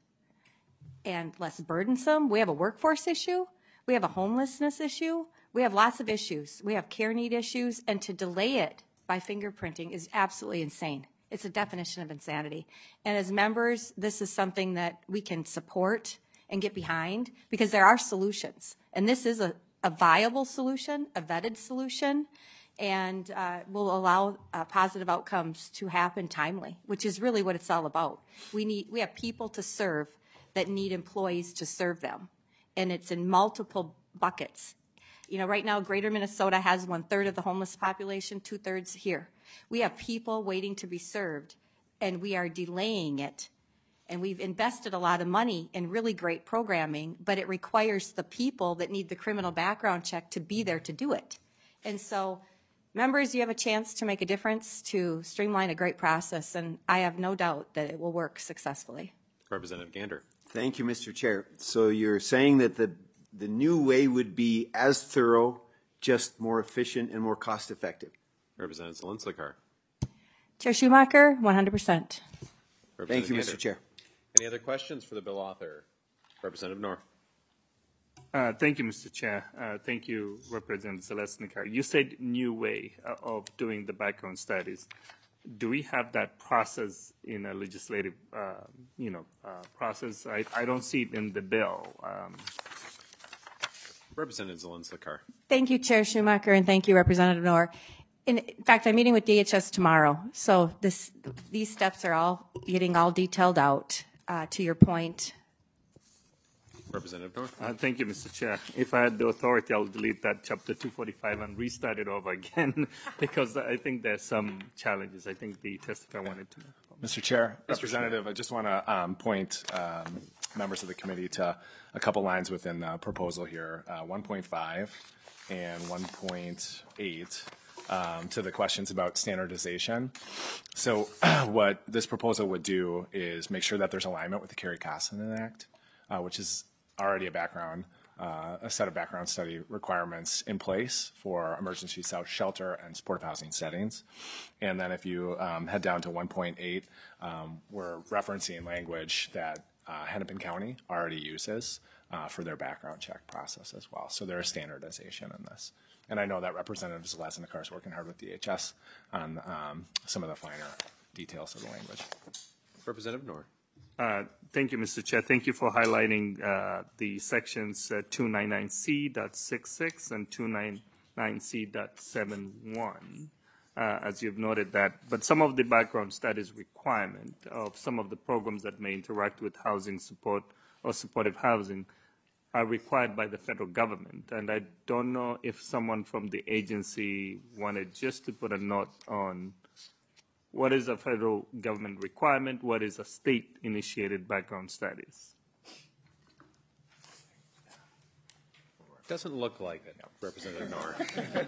and less burdensome. We have a workforce issue. We have a homelessness issue. We have lots of issues. We have care need issues, and to delay it by fingerprinting is absolutely insane. It's a definition of insanity. And as members, this is something that we can support and get behind because there are solutions. And this is a, a viable solution, a vetted solution, and uh, will allow uh, positive outcomes to happen timely, which is really what it's all about. We need, we have people to serve that need employees to serve them. And it's in multiple buckets. You know, right now, Greater Minnesota has one third of the homeless population, two thirds here. We have people waiting to be served, and we are delaying it. And we've invested a lot of money in really great programming, but it requires the people that need the criminal background check to be there to do it. And so, members, you have a chance to make a difference, to streamline a great process, and I have no doubt that it will work successfully. Representative Gander. Thank you, Mister Chair. So you're saying that the the new way would be as thorough, just more efficient and more cost effective. Representative Zelinslikar. Chair Schumacher, one hundred percent. Thank you, Mister Chair. Any other questions for the bill author? Representative Knorr. Uh, thank you, Mister Chair. Uh, thank you, Representative Zelinslikar. You said new way uh, of doing the background studies. Do we have that process in a legislative, uh, you know, uh, process? I, I don't see it in the bill. Um, Representative Zelinslikar. Thank you, Chair Schumacher, and thank you, Representative Knorr. In fact, I'm meeting with D H S tomorrow, so this, these steps are all getting all detailed out. Uh, to your point. Representative Knorr. Uh, thank you, Mister Chair. If I had the authority, I'll delete that chapter two forty-five and restart it over again because I think there's some challenges. I think the testifier wanted to know. Mister Chair, Representative, I just want to um, point um, members of the committee to a couple lines within the proposal here, uh, one point five and one point eight. Um, to the questions about standardization. So what this proposal would do is make sure that there's alignment with the Kerry Costin Act, uh, which is already a background, uh, a set of background study requirements in place for emergency shelter and supportive housing settings. And then if you um, head down to one point eight, um, we're referencing language that uh, Hennepin County already uses uh, for their background check process as well. So there is standardization in this. And I know that Representative Zelinslikar is working hard with D H S on um, some of the finer details of the language. Representative Knorr. Uh, thank you, Mister Chair. Thank you for highlighting uh, the sections uh, two ninety-nine C point sixty-six and two ninety-nine C point seventy-one, uh, as you've noted that. But some of the background studies requirement of some of the programs that may interact with housing support or supportive housing are required by the federal government. And I don't know if someone from the agency wanted just to put a note on what is a federal government requirement, what is a state-initiated background studies. Doesn't look like it, Representative Knorr.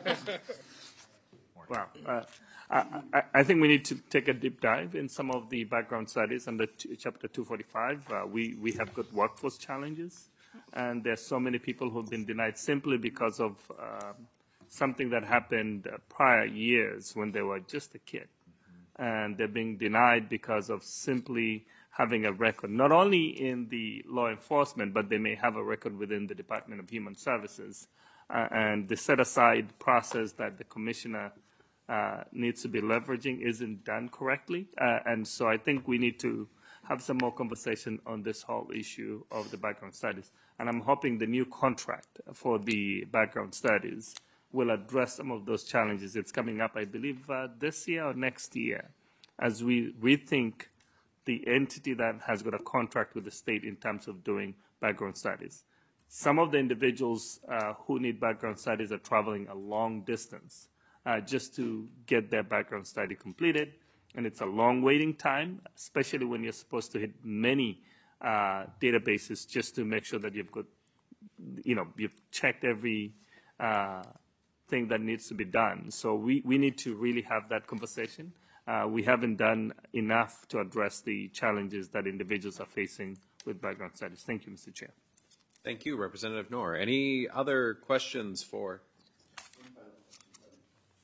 Wow. Uh, I, I, I think we need to take a deep dive in some of the background studies under t- Chapter two forty-five. Uh, we, we have got workforce challenges. And there's so many people who've been denied simply because of uh, something that happened uh, prior years when they were just a kid. And they're being denied because of simply having a record, not only in the law enforcement, but they may have a record within the Department of Human Services. Uh, and the set-aside process that the commissioner uh, needs to be leveraging isn't done correctly. Uh, and so I think we need to have some more conversation on this whole issue of the background studies. And I'm hoping the new contract for the background studies will address some of those challenges. It's coming up, I believe, uh, this year or next year, as we rethink the entity that has got a contract with the state in terms of doing background studies. Some of the individuals uh, who need background studies are traveling a long distance uh, just to get their background study completed. And it's a long waiting time, especially when you're supposed to hit many uh, databases just to make sure that you've got, you know, you've checked every uh, thing that needs to be done. So we, we need to really have that conversation. Uh, we haven't done enough to address the challenges that individuals are facing with background studies. Thank you, Mister Chair. Thank you, Representative Knorr. Any other questions for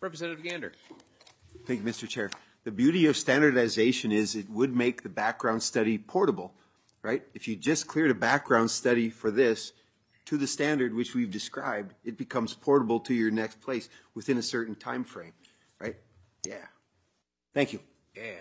Representative Gander. Thank you, Mister Chair. The beauty of standardization is it would make the background study portable, right? If you just cleared a background study for this to the standard which we've described, it becomes portable to your next place within a certain time frame, right? Yeah. Thank you. Yeah.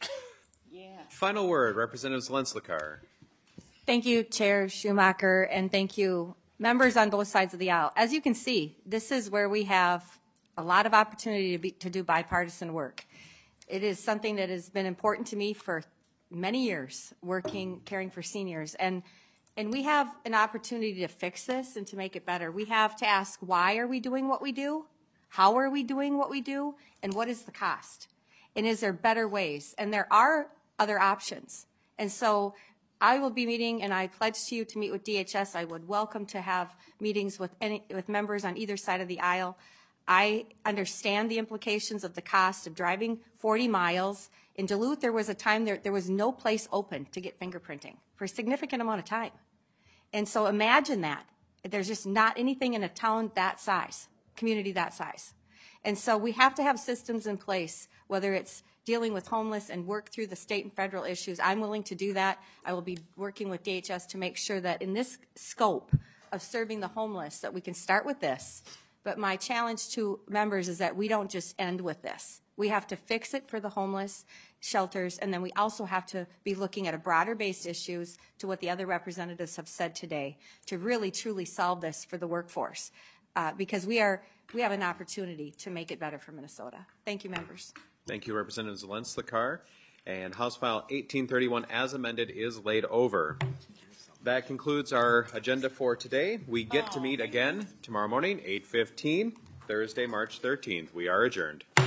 Yeah. Final word, Representative Zalenslikar. Thank you, Chair Schumacher, and thank you, members on both sides of the aisle. As you can see, this is where we have a lot of opportunity to, be, to do bipartisan work. It is something that has been important to me for many years, working, caring for seniors. And, and we have an opportunity to fix this and to make it better. We have to ask, why are we doing what we do? How are we doing what we do? And what is the cost? And is there better ways? And there are other options. And so I will be meeting, and I pledge to you to meet with D H S. I would welcome to have meetings with any, with members on either side of the aisle. I understand the implications of the cost of driving forty miles. In Duluth, there was a time there, there was no place open to get fingerprinting for a significant amount of time. And so imagine that. There's just not anything in a town that size, community that size. And so we have to have systems in place, whether it's dealing with homeless and work through the state and federal issues. I'm willing to do that. I will be working with D H S to make sure that in this scope of serving the homeless, that we can start with this. But my challenge to members is that we don't just end with this. We have to fix it for the homeless shelters, and then we also have to be looking at a broader based issues to what the other representatives have said today to really truly solve this for the workforce, uh, because we are we have an opportunity to make it better for Minnesota. Thank you, members. Thank you, Representative Zalenslikar. And House File eighteen thirty-one, as amended, is laid over. That concludes our agenda for today. We get to meet again tomorrow morning, eight fifteen, Thursday, March thirteenth. We are adjourned.